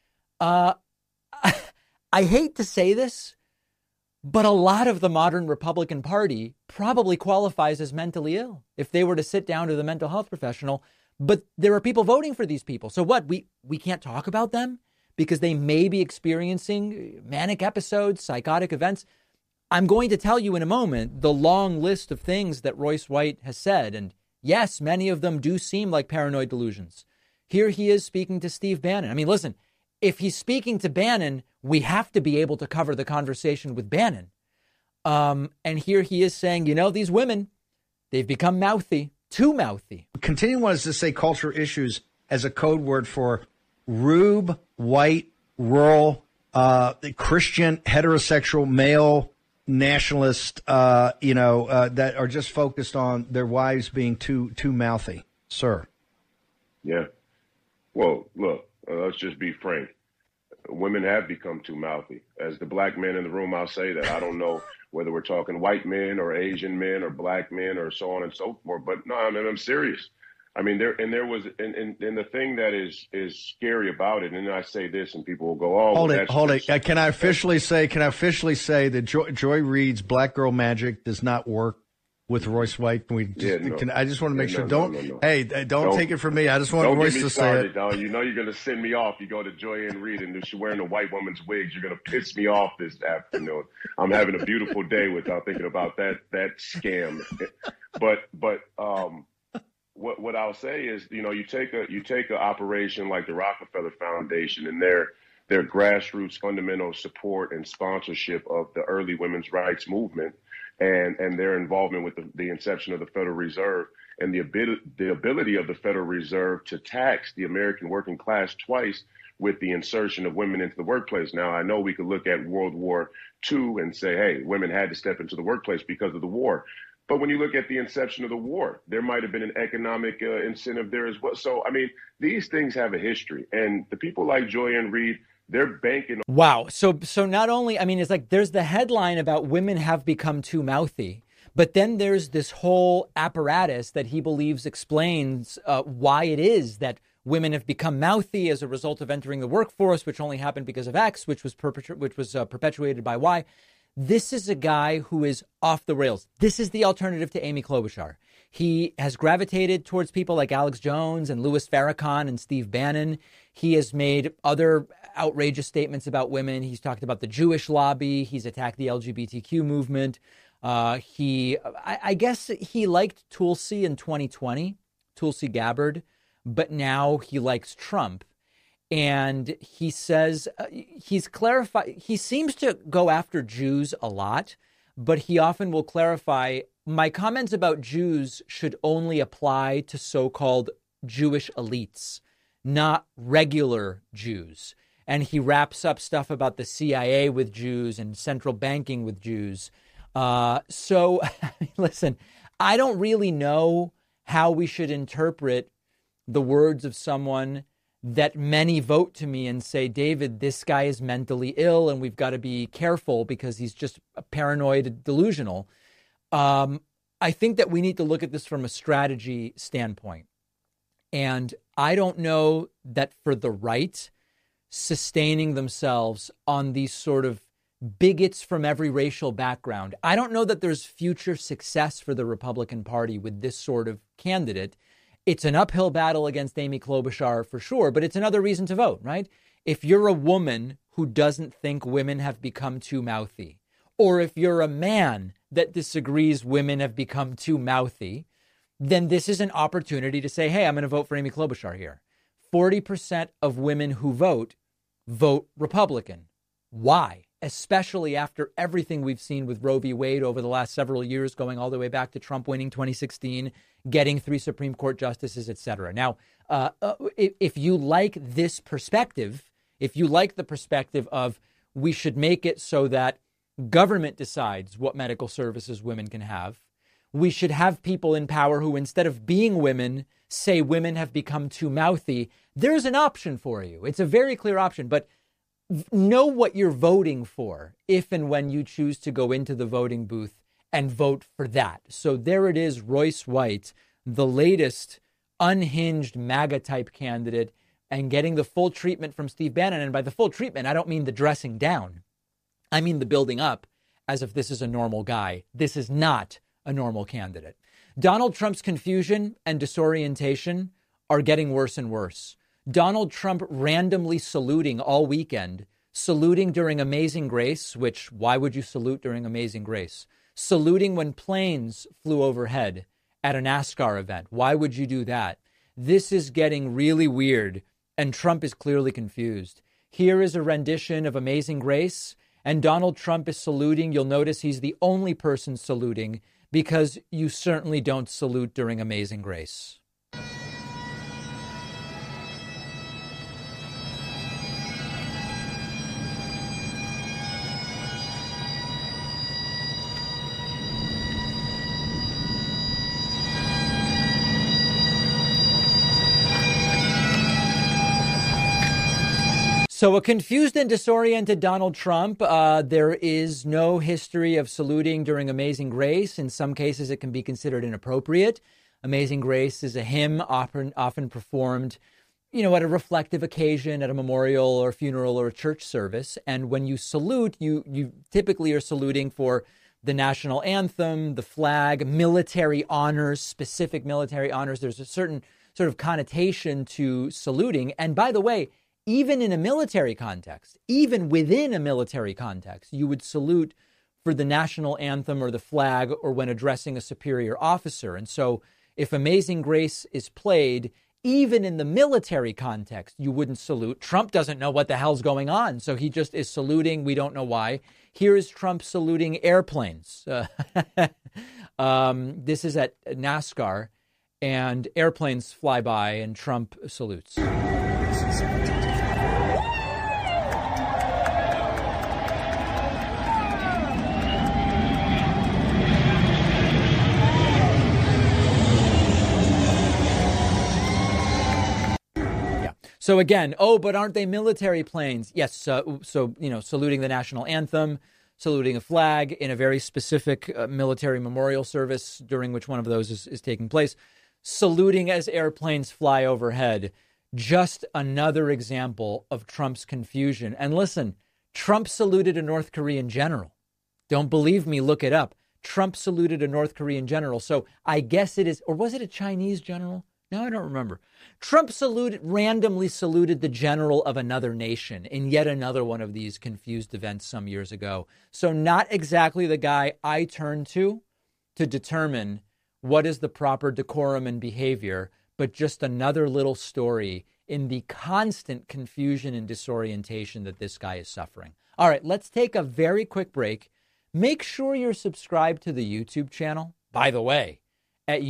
I hate to say this, but a lot of the modern Republican Party probably qualifies as mentally ill if they were to sit down to the mental health professional. But there are people voting for these people. So what? We can't talk about them because they may be experiencing manic episodes, psychotic events. I'm going to tell you in a moment the long list of things that Royce White has said. And Yes, many of them do seem like paranoid delusions. Here he is speaking to Steve Bannon. I mean, listen, if he's speaking to Bannon, we have to be able to cover the conversation with Bannon. And here he is saying, these women, they've become mouthy, too mouthy. Continuing on to say cultural issues as a code word for rube, white, rural, Christian, heterosexual, male, nationalist, that are just focused on their wives being too mouthy, sir. Yeah. Well, look, let's just be frank. Women have become too mouthy. As the black men in the room, I'll say that. I don't know whether we're talking white men or Asian men or black men or so on and so forth. But no, I mean, I'm serious. I mean, there was the thing that is scary about it. And I say this, and people will go, "Oh, hold it. Can I officially say that Joy Reid's Black Girl Magic does not work with Royce White? I just want to make sure. Don't take it from me. I just want Royce to say it. Dog. You know you're going to send me off. You go to Joy-Ann Reid and she's wearing a white woman's wigs. You're going to piss me off this afternoon. I'm having a beautiful day without thinking about that scam. But what I'll say is, you take an operation like the Rockefeller Foundation and their grassroots fundamental support and sponsorship of the early women's rights movement and their involvement with the inception of the Federal Reserve and the ability of the Federal Reserve to tax the American working class twice with the insertion of women into the workplace. Now, I know we could look at World War II and say, hey, women had to step into the workplace because of the war. But when you look at the inception of the war, there might have been an economic incentive there as well. So, I mean, these things have a history. And the people like Joy-Ann Reid, they're banking. Wow. So not only, I mean, it's like there's the headline about women have become too mouthy, but then there's this whole apparatus that he believes explains why it is that women have become mouthy as a result of entering the workforce, which only happened because of X, which was perpetuated by Y. This is a guy who is off the rails. This is the alternative to Amy Klobuchar. He has gravitated towards people like Alex Jones and Louis Farrakhan and Steve Bannon. He has made other outrageous statements about women. He's talked about the Jewish lobby. He's attacked the LGBTQ movement. I guess he liked Tulsi in 2020, Tulsi Gabbard, but now he likes Trump. And he says he's clarified. He seems to go after Jews a lot, but he often will clarify my comments about Jews should only apply to so-called Jewish elites, not regular Jews. And he wraps up stuff about the CIA with Jews and central banking with Jews. So listen, I don't really know how we should interpret the words of someone that many vote to me and say, David, this guy is mentally ill and we've got to be careful because he's just paranoid, delusional. I think that we need to look at this from a strategy standpoint. And I don't know that for the right, sustaining themselves on these sort of bigots from every racial background, I don't know that there's future success for the Republican Party with this sort of candidate. It's an uphill battle against Amy Klobuchar for sure, but it's another reason to vote, right? If you're a woman who doesn't think women have become too mouthy, or if you're a man that disagrees women have become too mouthy, then this is an opportunity to say, hey, I'm going to vote for Amy Klobuchar here. 40% of women who vote Republican. Why? Especially after everything we've seen with Roe v. Wade over the last several years, going all the way back to Trump winning 2016, getting 3 Supreme Court justices, et cetera. Now, if you like this perspective, if you like the perspective of we should make it so that government decides what medical services women can have, we should have people in power who, instead of being women, say women have become too mouthy, there's an option for you. It's a very clear option, but know what you're voting for if and when you choose to go into the voting booth and vote for that. So there it is, Royce White, the latest unhinged MAGA-type candidate, and getting the full treatment from Steve Bannon. And by the full treatment, I don't mean the dressing down. I mean the building up as if this is a normal guy. This is not a normal candidate. Donald Trump's confusion and disorientation are getting worse and worse. Donald Trump randomly saluting all weekend, saluting during Amazing Grace, which why would you salute during Amazing Grace? Saluting when planes flew overhead at a NASCAR event? Why would you do that? This is getting really weird, and Trump is clearly confused. Here is a rendition of Amazing Grace, and Donald Trump is saluting. You'll notice he's the only person saluting because you certainly don't salute during Amazing Grace. So a confused and disoriented Donald Trump. There is no history of saluting during Amazing Grace. In some cases, it can be considered inappropriate. Amazing Grace is a hymn often performed, at a reflective occasion, at a memorial or funeral or a church service. And when you salute, you typically are saluting for the national anthem, the flag, military honors, specific military honors. There's a certain sort of connotation to saluting. And by the way, even in a military context, even within a military context, you would salute for the national anthem or the flag or when addressing a superior officer. And so if Amazing Grace is played, even in the military context, you wouldn't salute. Trump doesn't know what the hell's going on, so he just is saluting. We don't know why. Here is Trump saluting airplanes. This is at NASCAR, and airplanes fly by, and Trump salutes. So again, but aren't they military planes? Yes. So saluting the national anthem, saluting a flag in a very specific military memorial service during which one of those is taking place, saluting as airplanes fly overhead. Just another example of Trump's confusion. And listen, Trump saluted a North Korean general. Don't believe me? Look it up. Trump saluted a North Korean general. So I guess it is, or was it a Chinese general? No, I don't remember. Trump randomly saluted the general of another nation in yet another one of these confused events some years ago. So not exactly the guy I turn to determine what is the proper decorum and behavior, but just another little story in the constant confusion and disorientation that this guy is suffering. All right, let's take a very quick break. Make sure you're subscribed to the YouTube channel. By the way, at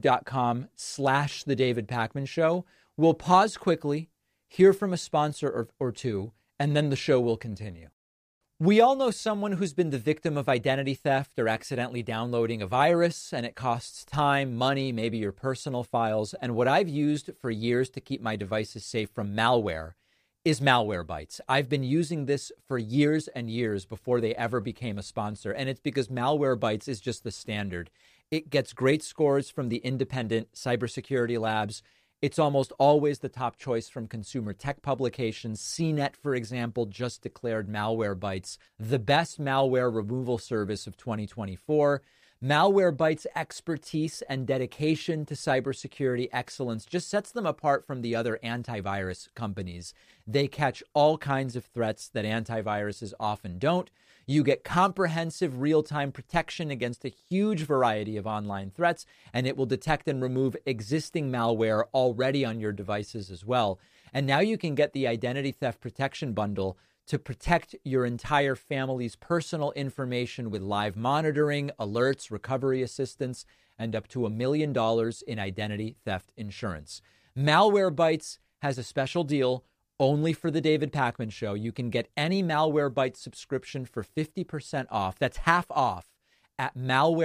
youtube.com/The David Pakman Show. We'll pause quickly, hear from a sponsor or two, and then the show will continue. We all know someone who's been the victim of identity theft or accidentally downloading a virus, and it costs time, money, maybe your personal files. And what I've used for years to keep my devices safe from malware is Malwarebytes. I've been using this for years and years before they ever became a sponsor, and it's because Malwarebytes is just the standard. It gets great scores from the independent cybersecurity labs. It's almost always the top choice from consumer tech publications. CNET, for example, just declared Malwarebytes the best malware removal service of 2024. Malwarebytes' expertise and dedication to cybersecurity excellence just sets them apart from the other antivirus companies. They catch all kinds of threats that antiviruses often don't. You get comprehensive real-time protection against a huge variety of online threats, and it will detect and remove existing malware already on your devices as well. And now you can get the Identity Theft Protection Bundle to protect your entire family's personal information with live monitoring, alerts, recovery assistance, and up to $1 million in identity theft insurance. Malwarebytes has a special deal only for the David Pakman Show. You can get any Malwarebytes subscription for 50% off. That's half off at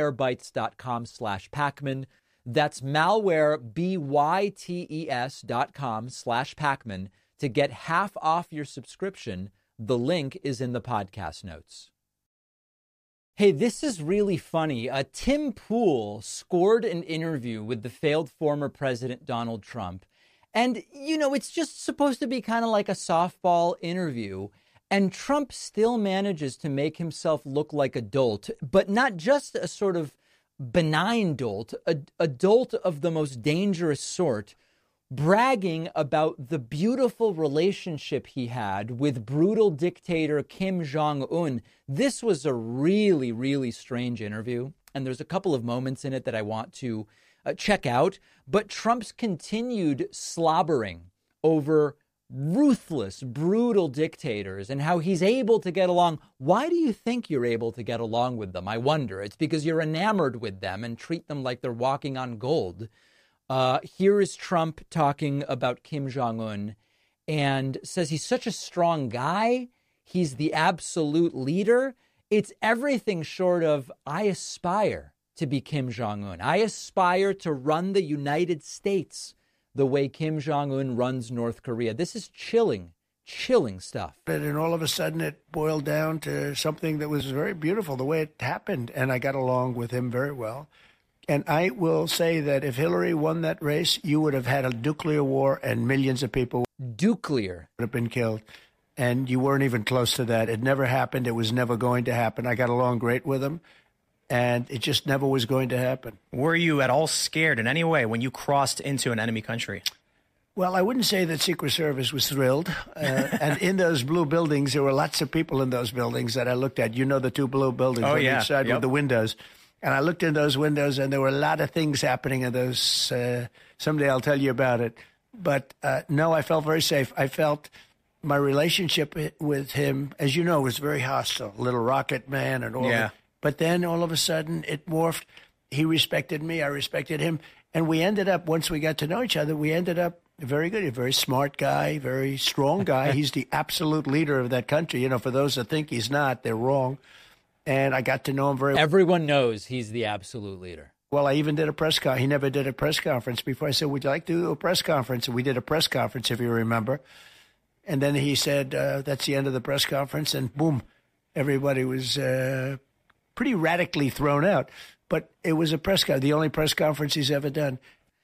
malwarebytes.com/Pakman. That's malwarebytes.com/Pakman to get half off your subscription. The link is in the podcast notes. Hey, this is really funny. Tim Pool scored an interview with the failed former president Donald Trump. And, it's just supposed to be kind of like a softball interview. And Trump still manages to make himself look like a dolt, but not just a sort of benign dolt, a dolt of the most dangerous sort, bragging about the beautiful relationship he had with brutal dictator Kim Jong-un. This was a really, really strange interview. And there's a couple of moments in it that I want to check out. But Trump's continued slobbering over ruthless, brutal dictators and how he's able to get along. Why do you think you're able to get along with them? I wonder. It's because you're enamored with them and treat them like they're walking on gold. Here is Trump talking about Kim Jong-un and says he's such a strong guy. He's the absolute leader. It's everything short of, I aspire to be Kim Jong-un. I aspire to run the United States the way Kim Jong-un runs North Korea. This is chilling stuff. And all of a sudden it boiled down to something that was very beautiful, the way it happened. And I got along with him very well. And I will say that if Hillary won that race, you would have had a nuclear war and millions of people would have been killed. And you weren't even close to that. It never happened. It was never going to happen. I got along great with him. And it just never was going to happen. Were you at all scared in any way when you crossed into an enemy country? Well, I wouldn't say that Secret Service was thrilled. And in those blue buildings, there were lots of people in those buildings that I looked at. You know, the two blue buildings on each side with the windows. And I looked in those windows, and there were a lot of things happening in those. Someday I'll tell you about it. But no, I felt very safe. I felt my relationship with him, as you know, was very hostile. Little Rocket Man and all that. But then all of a sudden it morphed. He respected me. I respected him. And we ended up, once we got to know each other, we ended up very good. A very smart guy, very strong guy. He's the absolute leader of that country. You know, for those that think he's not, they're wrong. And I got to know him very well. Everyone knows he's the absolute leader. Well, I even did a press conference. He never did a press conference before. I said, would you like to do a press conference? And we did a press conference, if you remember. And then he said, that's the end of the press conference. And boom, everybody was pretty radically thrown out. But it was a press conference, the only press conference he's ever done.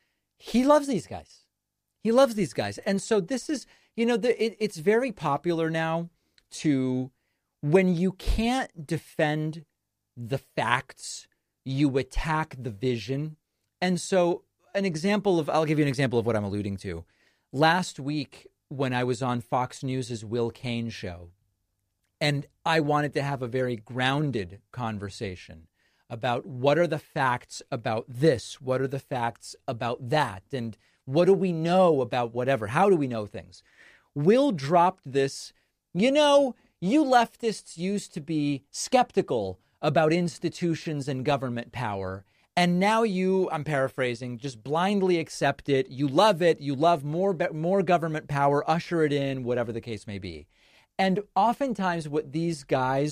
He loves these guys. He loves these guys. And so this is, you know, it's very popular now to, when you can't defend the facts, you attack the vision. And so I'll give you an example of what I'm alluding to. Last week, when I was on Fox News' Will Cain show, and I wanted to have a very grounded conversation about what are the facts about this, what are the facts about that, and what do we know about whatever, how do we know things? Will dropped this, you know, you leftists used to be skeptical about institutions and government power, and now you, I'm paraphrasing, just blindly accept it. You love more government power, usher it in, whatever the case may be. And oftentimes what these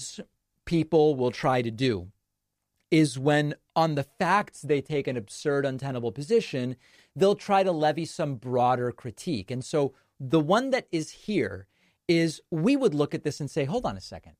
people will try to do is when on the facts they take an absurd, untenable position, they'll try to levy some broader critique. And so the one that is here is we would look at this and say, hold on a second.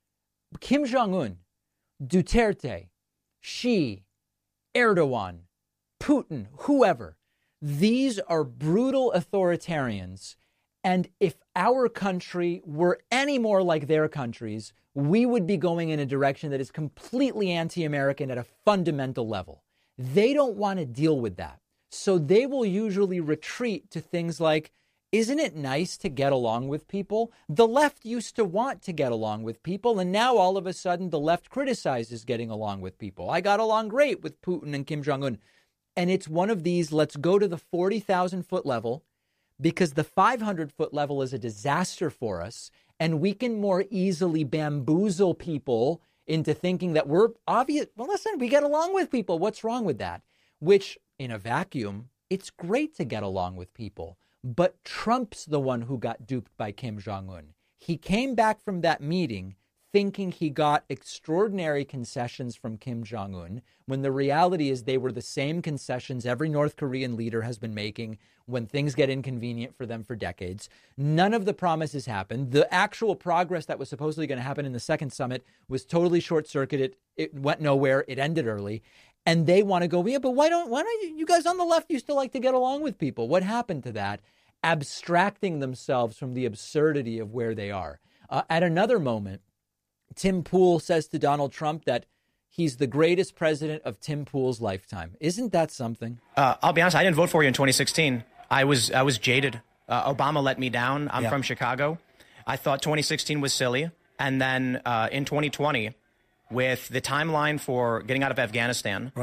Kim Jong-un, Duterte, Xi, Erdogan, Putin, whoever, these are brutal authoritarians. And if our country were any more like their countries, we would be going in a direction that is completely anti-American at a fundamental level. They don't want to deal with that. So they will usually retreat to things like, isn't it nice to get along with people? The left used to want to get along with people, and now all of a sudden the left criticizes getting along with people. I got along great with Putin and Kim Jong-un. And it's one of these, let's go to the 40,000-foot level, because the 500-foot level is a disaster for us, and we can more easily bamboozle people into thinking that we're obvious. Well, listen, we get along with people. What's wrong with that? Which, in a vacuum, it's great to get along with people. But Trump's the one who got duped by Kim Jong-un. He came back from that meeting thinking he got extraordinary concessions from Kim Jong-un, when the reality is they were the same concessions every North Korean leader has been making when things get inconvenient for them for decades. None of the promises happened. The actual progress that was supposedly going to happen in the second summit was totally short-circuited. It went nowhere. It ended early. And they want to go, yeah, but why don't you guys on the left used to like to get along with people? What happened to that? Abstracting themselves from the absurdity of where they are. At another moment, Tim Pool says to Donald Trump that he's the greatest president of Tim Pool's lifetime. Isn't that something? I'll be honest, I didn't vote for you in 2016. I was jaded. Obama let me down. I'm from Chicago. I thought 2016 was silly. And then in 2020, with the timeline for getting out of Afghanistan,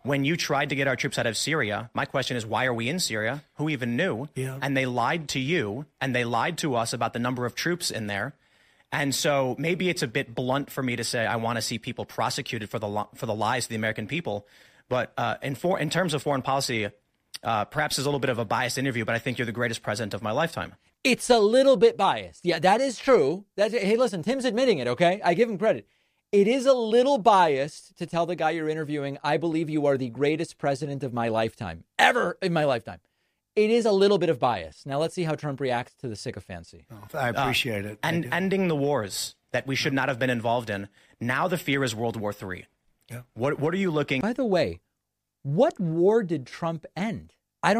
When you tried to get our troops out of Syria, my question is, why are we in Syria? Who even knew? Yeah. And they lied to you, and they lied to us about the number of troops in there. And so maybe it's a bit blunt for me to say I want to see people prosecuted for the lies to the American people. But in terms of foreign policy, perhaps it's a little bit of a biased interview, but I think you're the greatest president of my lifetime. It's a little bit biased. Yeah, that is true. Hey, listen, Tim's admitting it, okay? I give him credit. It is a little biased to tell the guy you're interviewing, I believe you are the greatest president of my lifetime, ever in my lifetime. It is a little bit of bias. Now, let's see how Trump reacts to the sycophancy. Oh, I appreciate it. And ending the wars that we should not have been involved in. Now the fear is World War III. Yeah. What are you looking? By the way, what war did Trump end?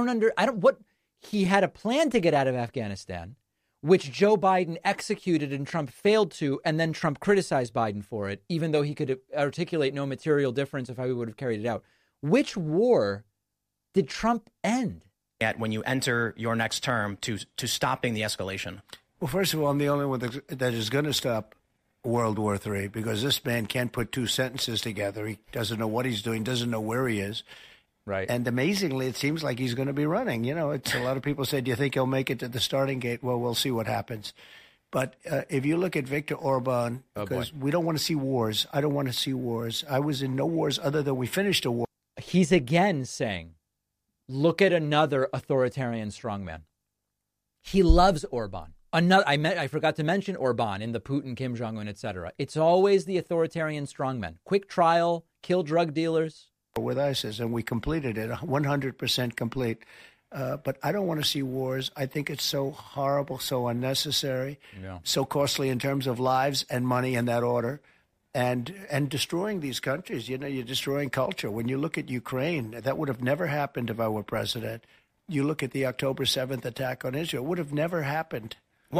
He had a plan to get out of Afghanistan, which Joe Biden executed and Trump failed to, and then Trump criticized Biden for it, even though he could articulate no material difference of how he would have carried it out. Which war did Trump end? At when you enter your next term to stopping the escalation? Well, first of all, I'm the only one that is going to stop World War III, because this man can't put two sentences together. He doesn't know what he's doing, doesn't know where he is. Right. And amazingly, it seems like he's going to be running. You know, it's a lot of people say, do you think he'll make it to the starting gate? Well, we'll see what happens. But if you look at Viktor Orban, because we don't want to see wars. I don't want to see wars. I was in no wars other than we finished a war. He's again saying, look at another authoritarian strongman. He loves Orban. I forgot to mention Orban in the Putin, Kim Jong-un, etc. It's always the authoritarian strongman. Quick trial, kill drug dealers. With ISIS, and we completed it, 100% complete. But I don't want to see wars. I think it's so horrible, so unnecessary, so costly in terms of lives and money in that order, and destroying these countries. You know, you're destroying culture. When you look at Ukraine, that would have never happened if I were president. You look at the October 7th attack on Israel, it would have never happened.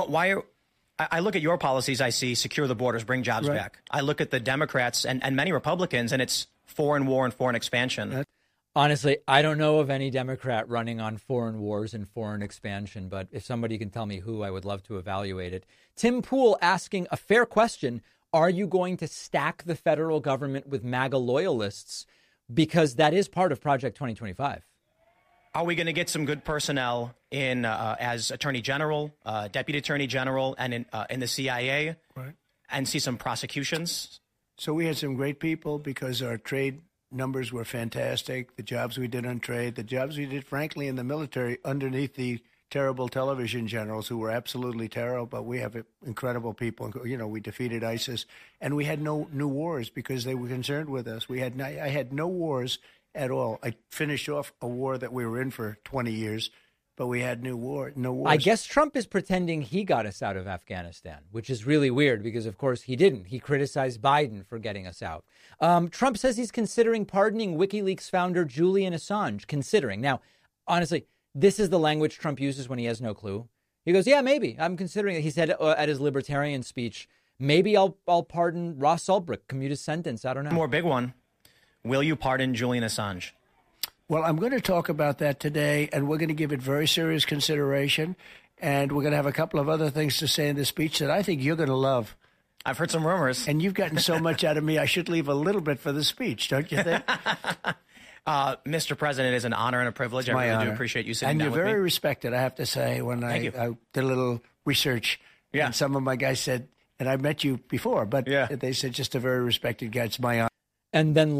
I look at your policies, I see secure the borders, bring jobs back. I look at the Democrats and many Republicans, and it's foreign war and foreign expansion. Honestly, I don't know of any Democrat running on foreign wars and foreign expansion, but if somebody can tell me who, I would love to evaluate it. Tim Pool asking a fair question. Are you going to stack the federal government with MAGA loyalists? Because that is part of Project 2025. Are we going to get some good personnel in as Attorney General, Deputy Attorney General, and in the CIA, and see some prosecutions? So we had some great people because our trade numbers were fantastic. The jobs we did on trade, the jobs we did, frankly, in the military underneath the terrible television generals who were absolutely terrible. But we have incredible people. You know, we defeated ISIS, and we had no new wars because they were concerned with us. I had no wars at all. I finished off a war that we were in for 20 years. But we had no wars. I guess Trump is pretending he got us out of Afghanistan, which is really weird because, of course, he didn't. He criticized Biden for getting us out. Trump says he's considering pardoning WikiLeaks founder Julian Assange. Considering. Now, honestly, this is the language Trump uses when he has no clue. He goes, yeah, maybe. I'm considering it. He said at his libertarian speech, maybe I'll pardon Ross Ulbricht, commute his sentence. I don't know. More big one. Will you pardon Julian Assange? Well, I'm going to talk about that today, and we're going to give it very serious consideration. And we're going to have a couple of other things to say in the speech that I think you're going to love. I've heard some rumors. And you've gotten so much out of me, I should leave a little bit for the speech, don't you think? Mr. President, it is an honor and a privilege. I really do appreciate you sitting down with me. And you're very respected, I have to say. When I did a little research, and some of my guys said, and I met you before, but they said just a very respected guy. It's my honor. And then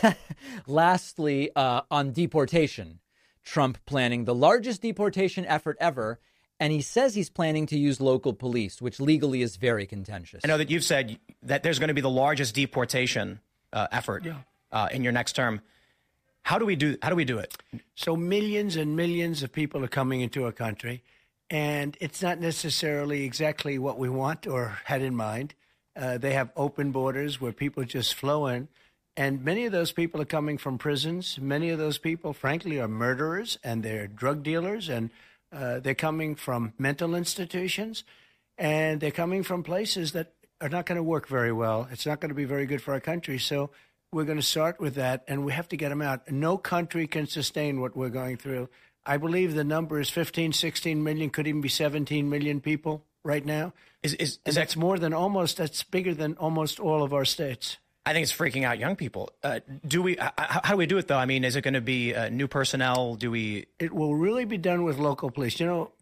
lastly, on deportation, Trump planning the largest deportation effort ever. And he says he's planning to use local police, which legally is very contentious. I know that you've said that there's going to be the largest deportation effort in your next term. How do we do it? So millions and millions of people are coming into our country, and it's not necessarily exactly what we want or had in mind. They have open borders where people just flow in. And many of those people are coming from prisons. Many of those people, frankly, are murderers and they're drug dealers. And they're coming from mental institutions. And they're coming from places that are not going to work very well. It's not going to be very good for our country. So we're going to start with that. And we have to get them out. No country can sustain what we're going through. I believe the number is 15, 16 million, could even be 17 million people right now. That's bigger than almost all of our states. I think it's freaking out young people. How do we do it, though? I mean, is it going to be new personnel? It will really be done with local police. You know,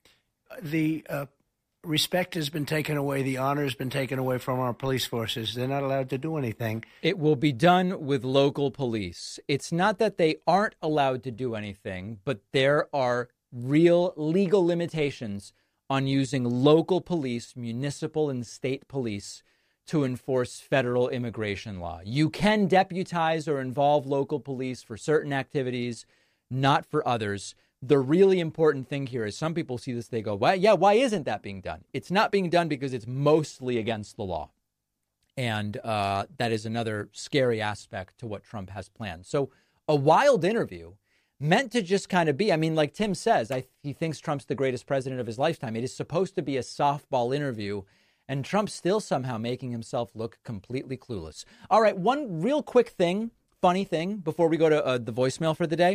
the respect has been taken away. The honor has been taken away from our police forces. They're not allowed to do anything. It will be done with local police. It's not that they aren't allowed to do anything, but there are real legal limitations on using local police, municipal and state police, to enforce federal immigration law. You can deputize or involve local police for certain activities, not for others. The really important thing here is some people see this, they go, well, yeah, why isn't that being done? It's not being done because it's mostly against the law. And that is another scary aspect to what Trump has planned. So a wild interview meant to just kind of be, I mean, like Tim says, he thinks Trump's the greatest president of his lifetime. It is supposed to be a softball interview. And Trump's still somehow making himself look completely clueless. All right, one real quick thing, funny thing, before we go to the voicemail for the day.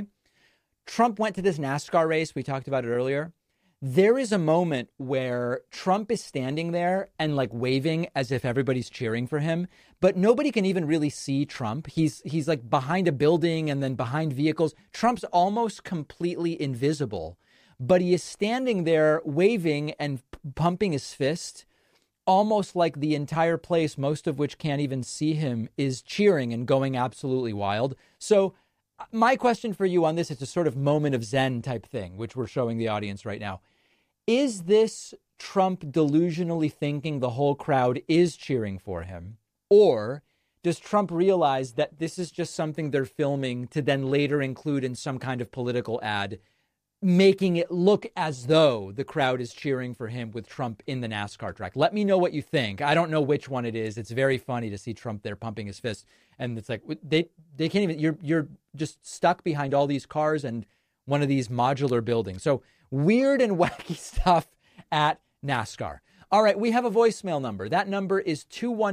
Trump went to this NASCAR race. We talked about it earlier. There is a moment where Trump is standing there and like waving as if everybody's cheering for him, but nobody can even really see Trump. He's like behind a building and then behind vehicles. Trump's almost completely invisible, but he is standing there waving and pumping his fist, almost like the entire place, most of which can't even see him, is cheering and going absolutely wild. So my question for you on this, it's a sort of moment of Zen type thing, which we're showing the audience right now. Is this Trump delusionally thinking the whole crowd is cheering for him? Or does Trump realize that this is just something they're filming to then later include in some kind of political ad, making it look as though the crowd is cheering for him with Trump in the NASCAR track? Let me know what you think. I don't know which one it is. It's very funny to see Trump there pumping his fist. And it's like, they can't even, you're just stuck behind all these cars and one of these modular buildings. So weird and wacky stuff at NASCAR. All right, we have a voicemail number. That number is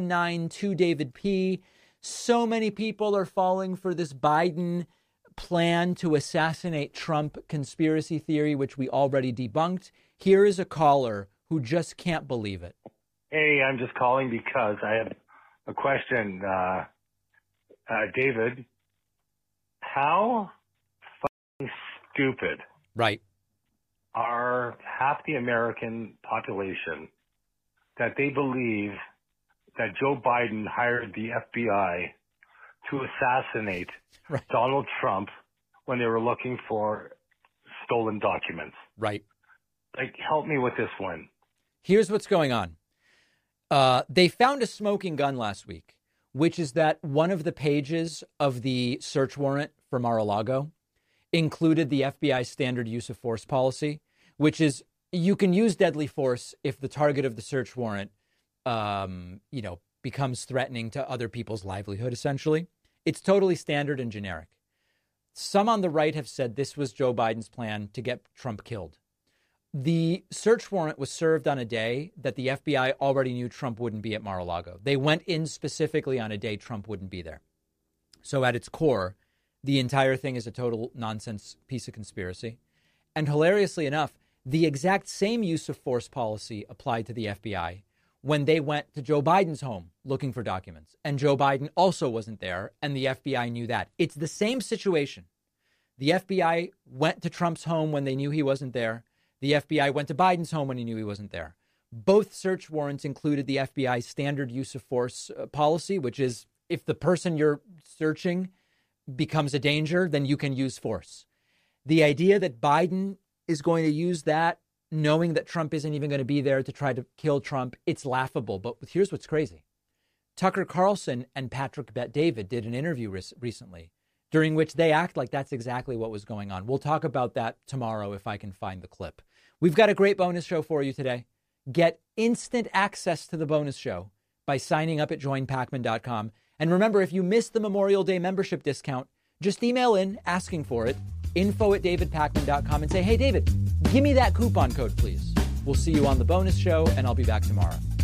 219-2-DAVID-P. So many people are falling for this Biden plan to assassinate Trump conspiracy theory, which we already debunked. Here is a caller who just can't believe it. Hey, I'm just calling because I have a question. David, how fucking stupid are half the American population that they believe that Joe Biden hired the FBI to assassinate Donald Trump when they were looking for stolen documents? Right. Like, help me with this one. Here's what's going on. They found a smoking gun last week, which is that one of the pages of the search warrant for Mar-a-Lago included the FBI's standard use of force policy, which is you can use deadly force if the target of the search warrant, becomes threatening to other people's livelihood, essentially. It's totally standard and generic. Some on the right have said this was Joe Biden's plan to get Trump killed. The search warrant was served on a day that the FBI already knew Trump wouldn't be at Mar-a-Lago. They went in specifically on a day Trump wouldn't be there. So at its core, the entire thing is a total nonsense piece of conspiracy. And hilariously enough, the exact same use of force policy applied to the FBI when they went to Joe Biden's home looking for documents. And Joe Biden also wasn't there, and the FBI knew that. It's the same situation. The FBI went to Trump's home when they knew he wasn't there. The FBI went to Biden's home when he knew he wasn't there. Both search warrants included the FBI's standard use of force policy, which is if the person you're searching becomes a danger, then you can use force. The idea that Biden is going to use that, knowing that Trump isn't even going to be there to try to kill Trump, it's laughable. But here's what's crazy. Tucker Carlson and Patrick Bet-David did an interview recently during which they act like that's exactly what was going on. We'll talk about that tomorrow if I can find the clip. We've got a great bonus show for you today. Get instant access to the bonus show by signing up at joinpacman.com. And remember, if you missed the Memorial Day membership discount, just email in asking for it, info@davidpacman.com, and say, hey, David, give me that coupon code, please. We'll see you on the bonus show, and I'll be back tomorrow.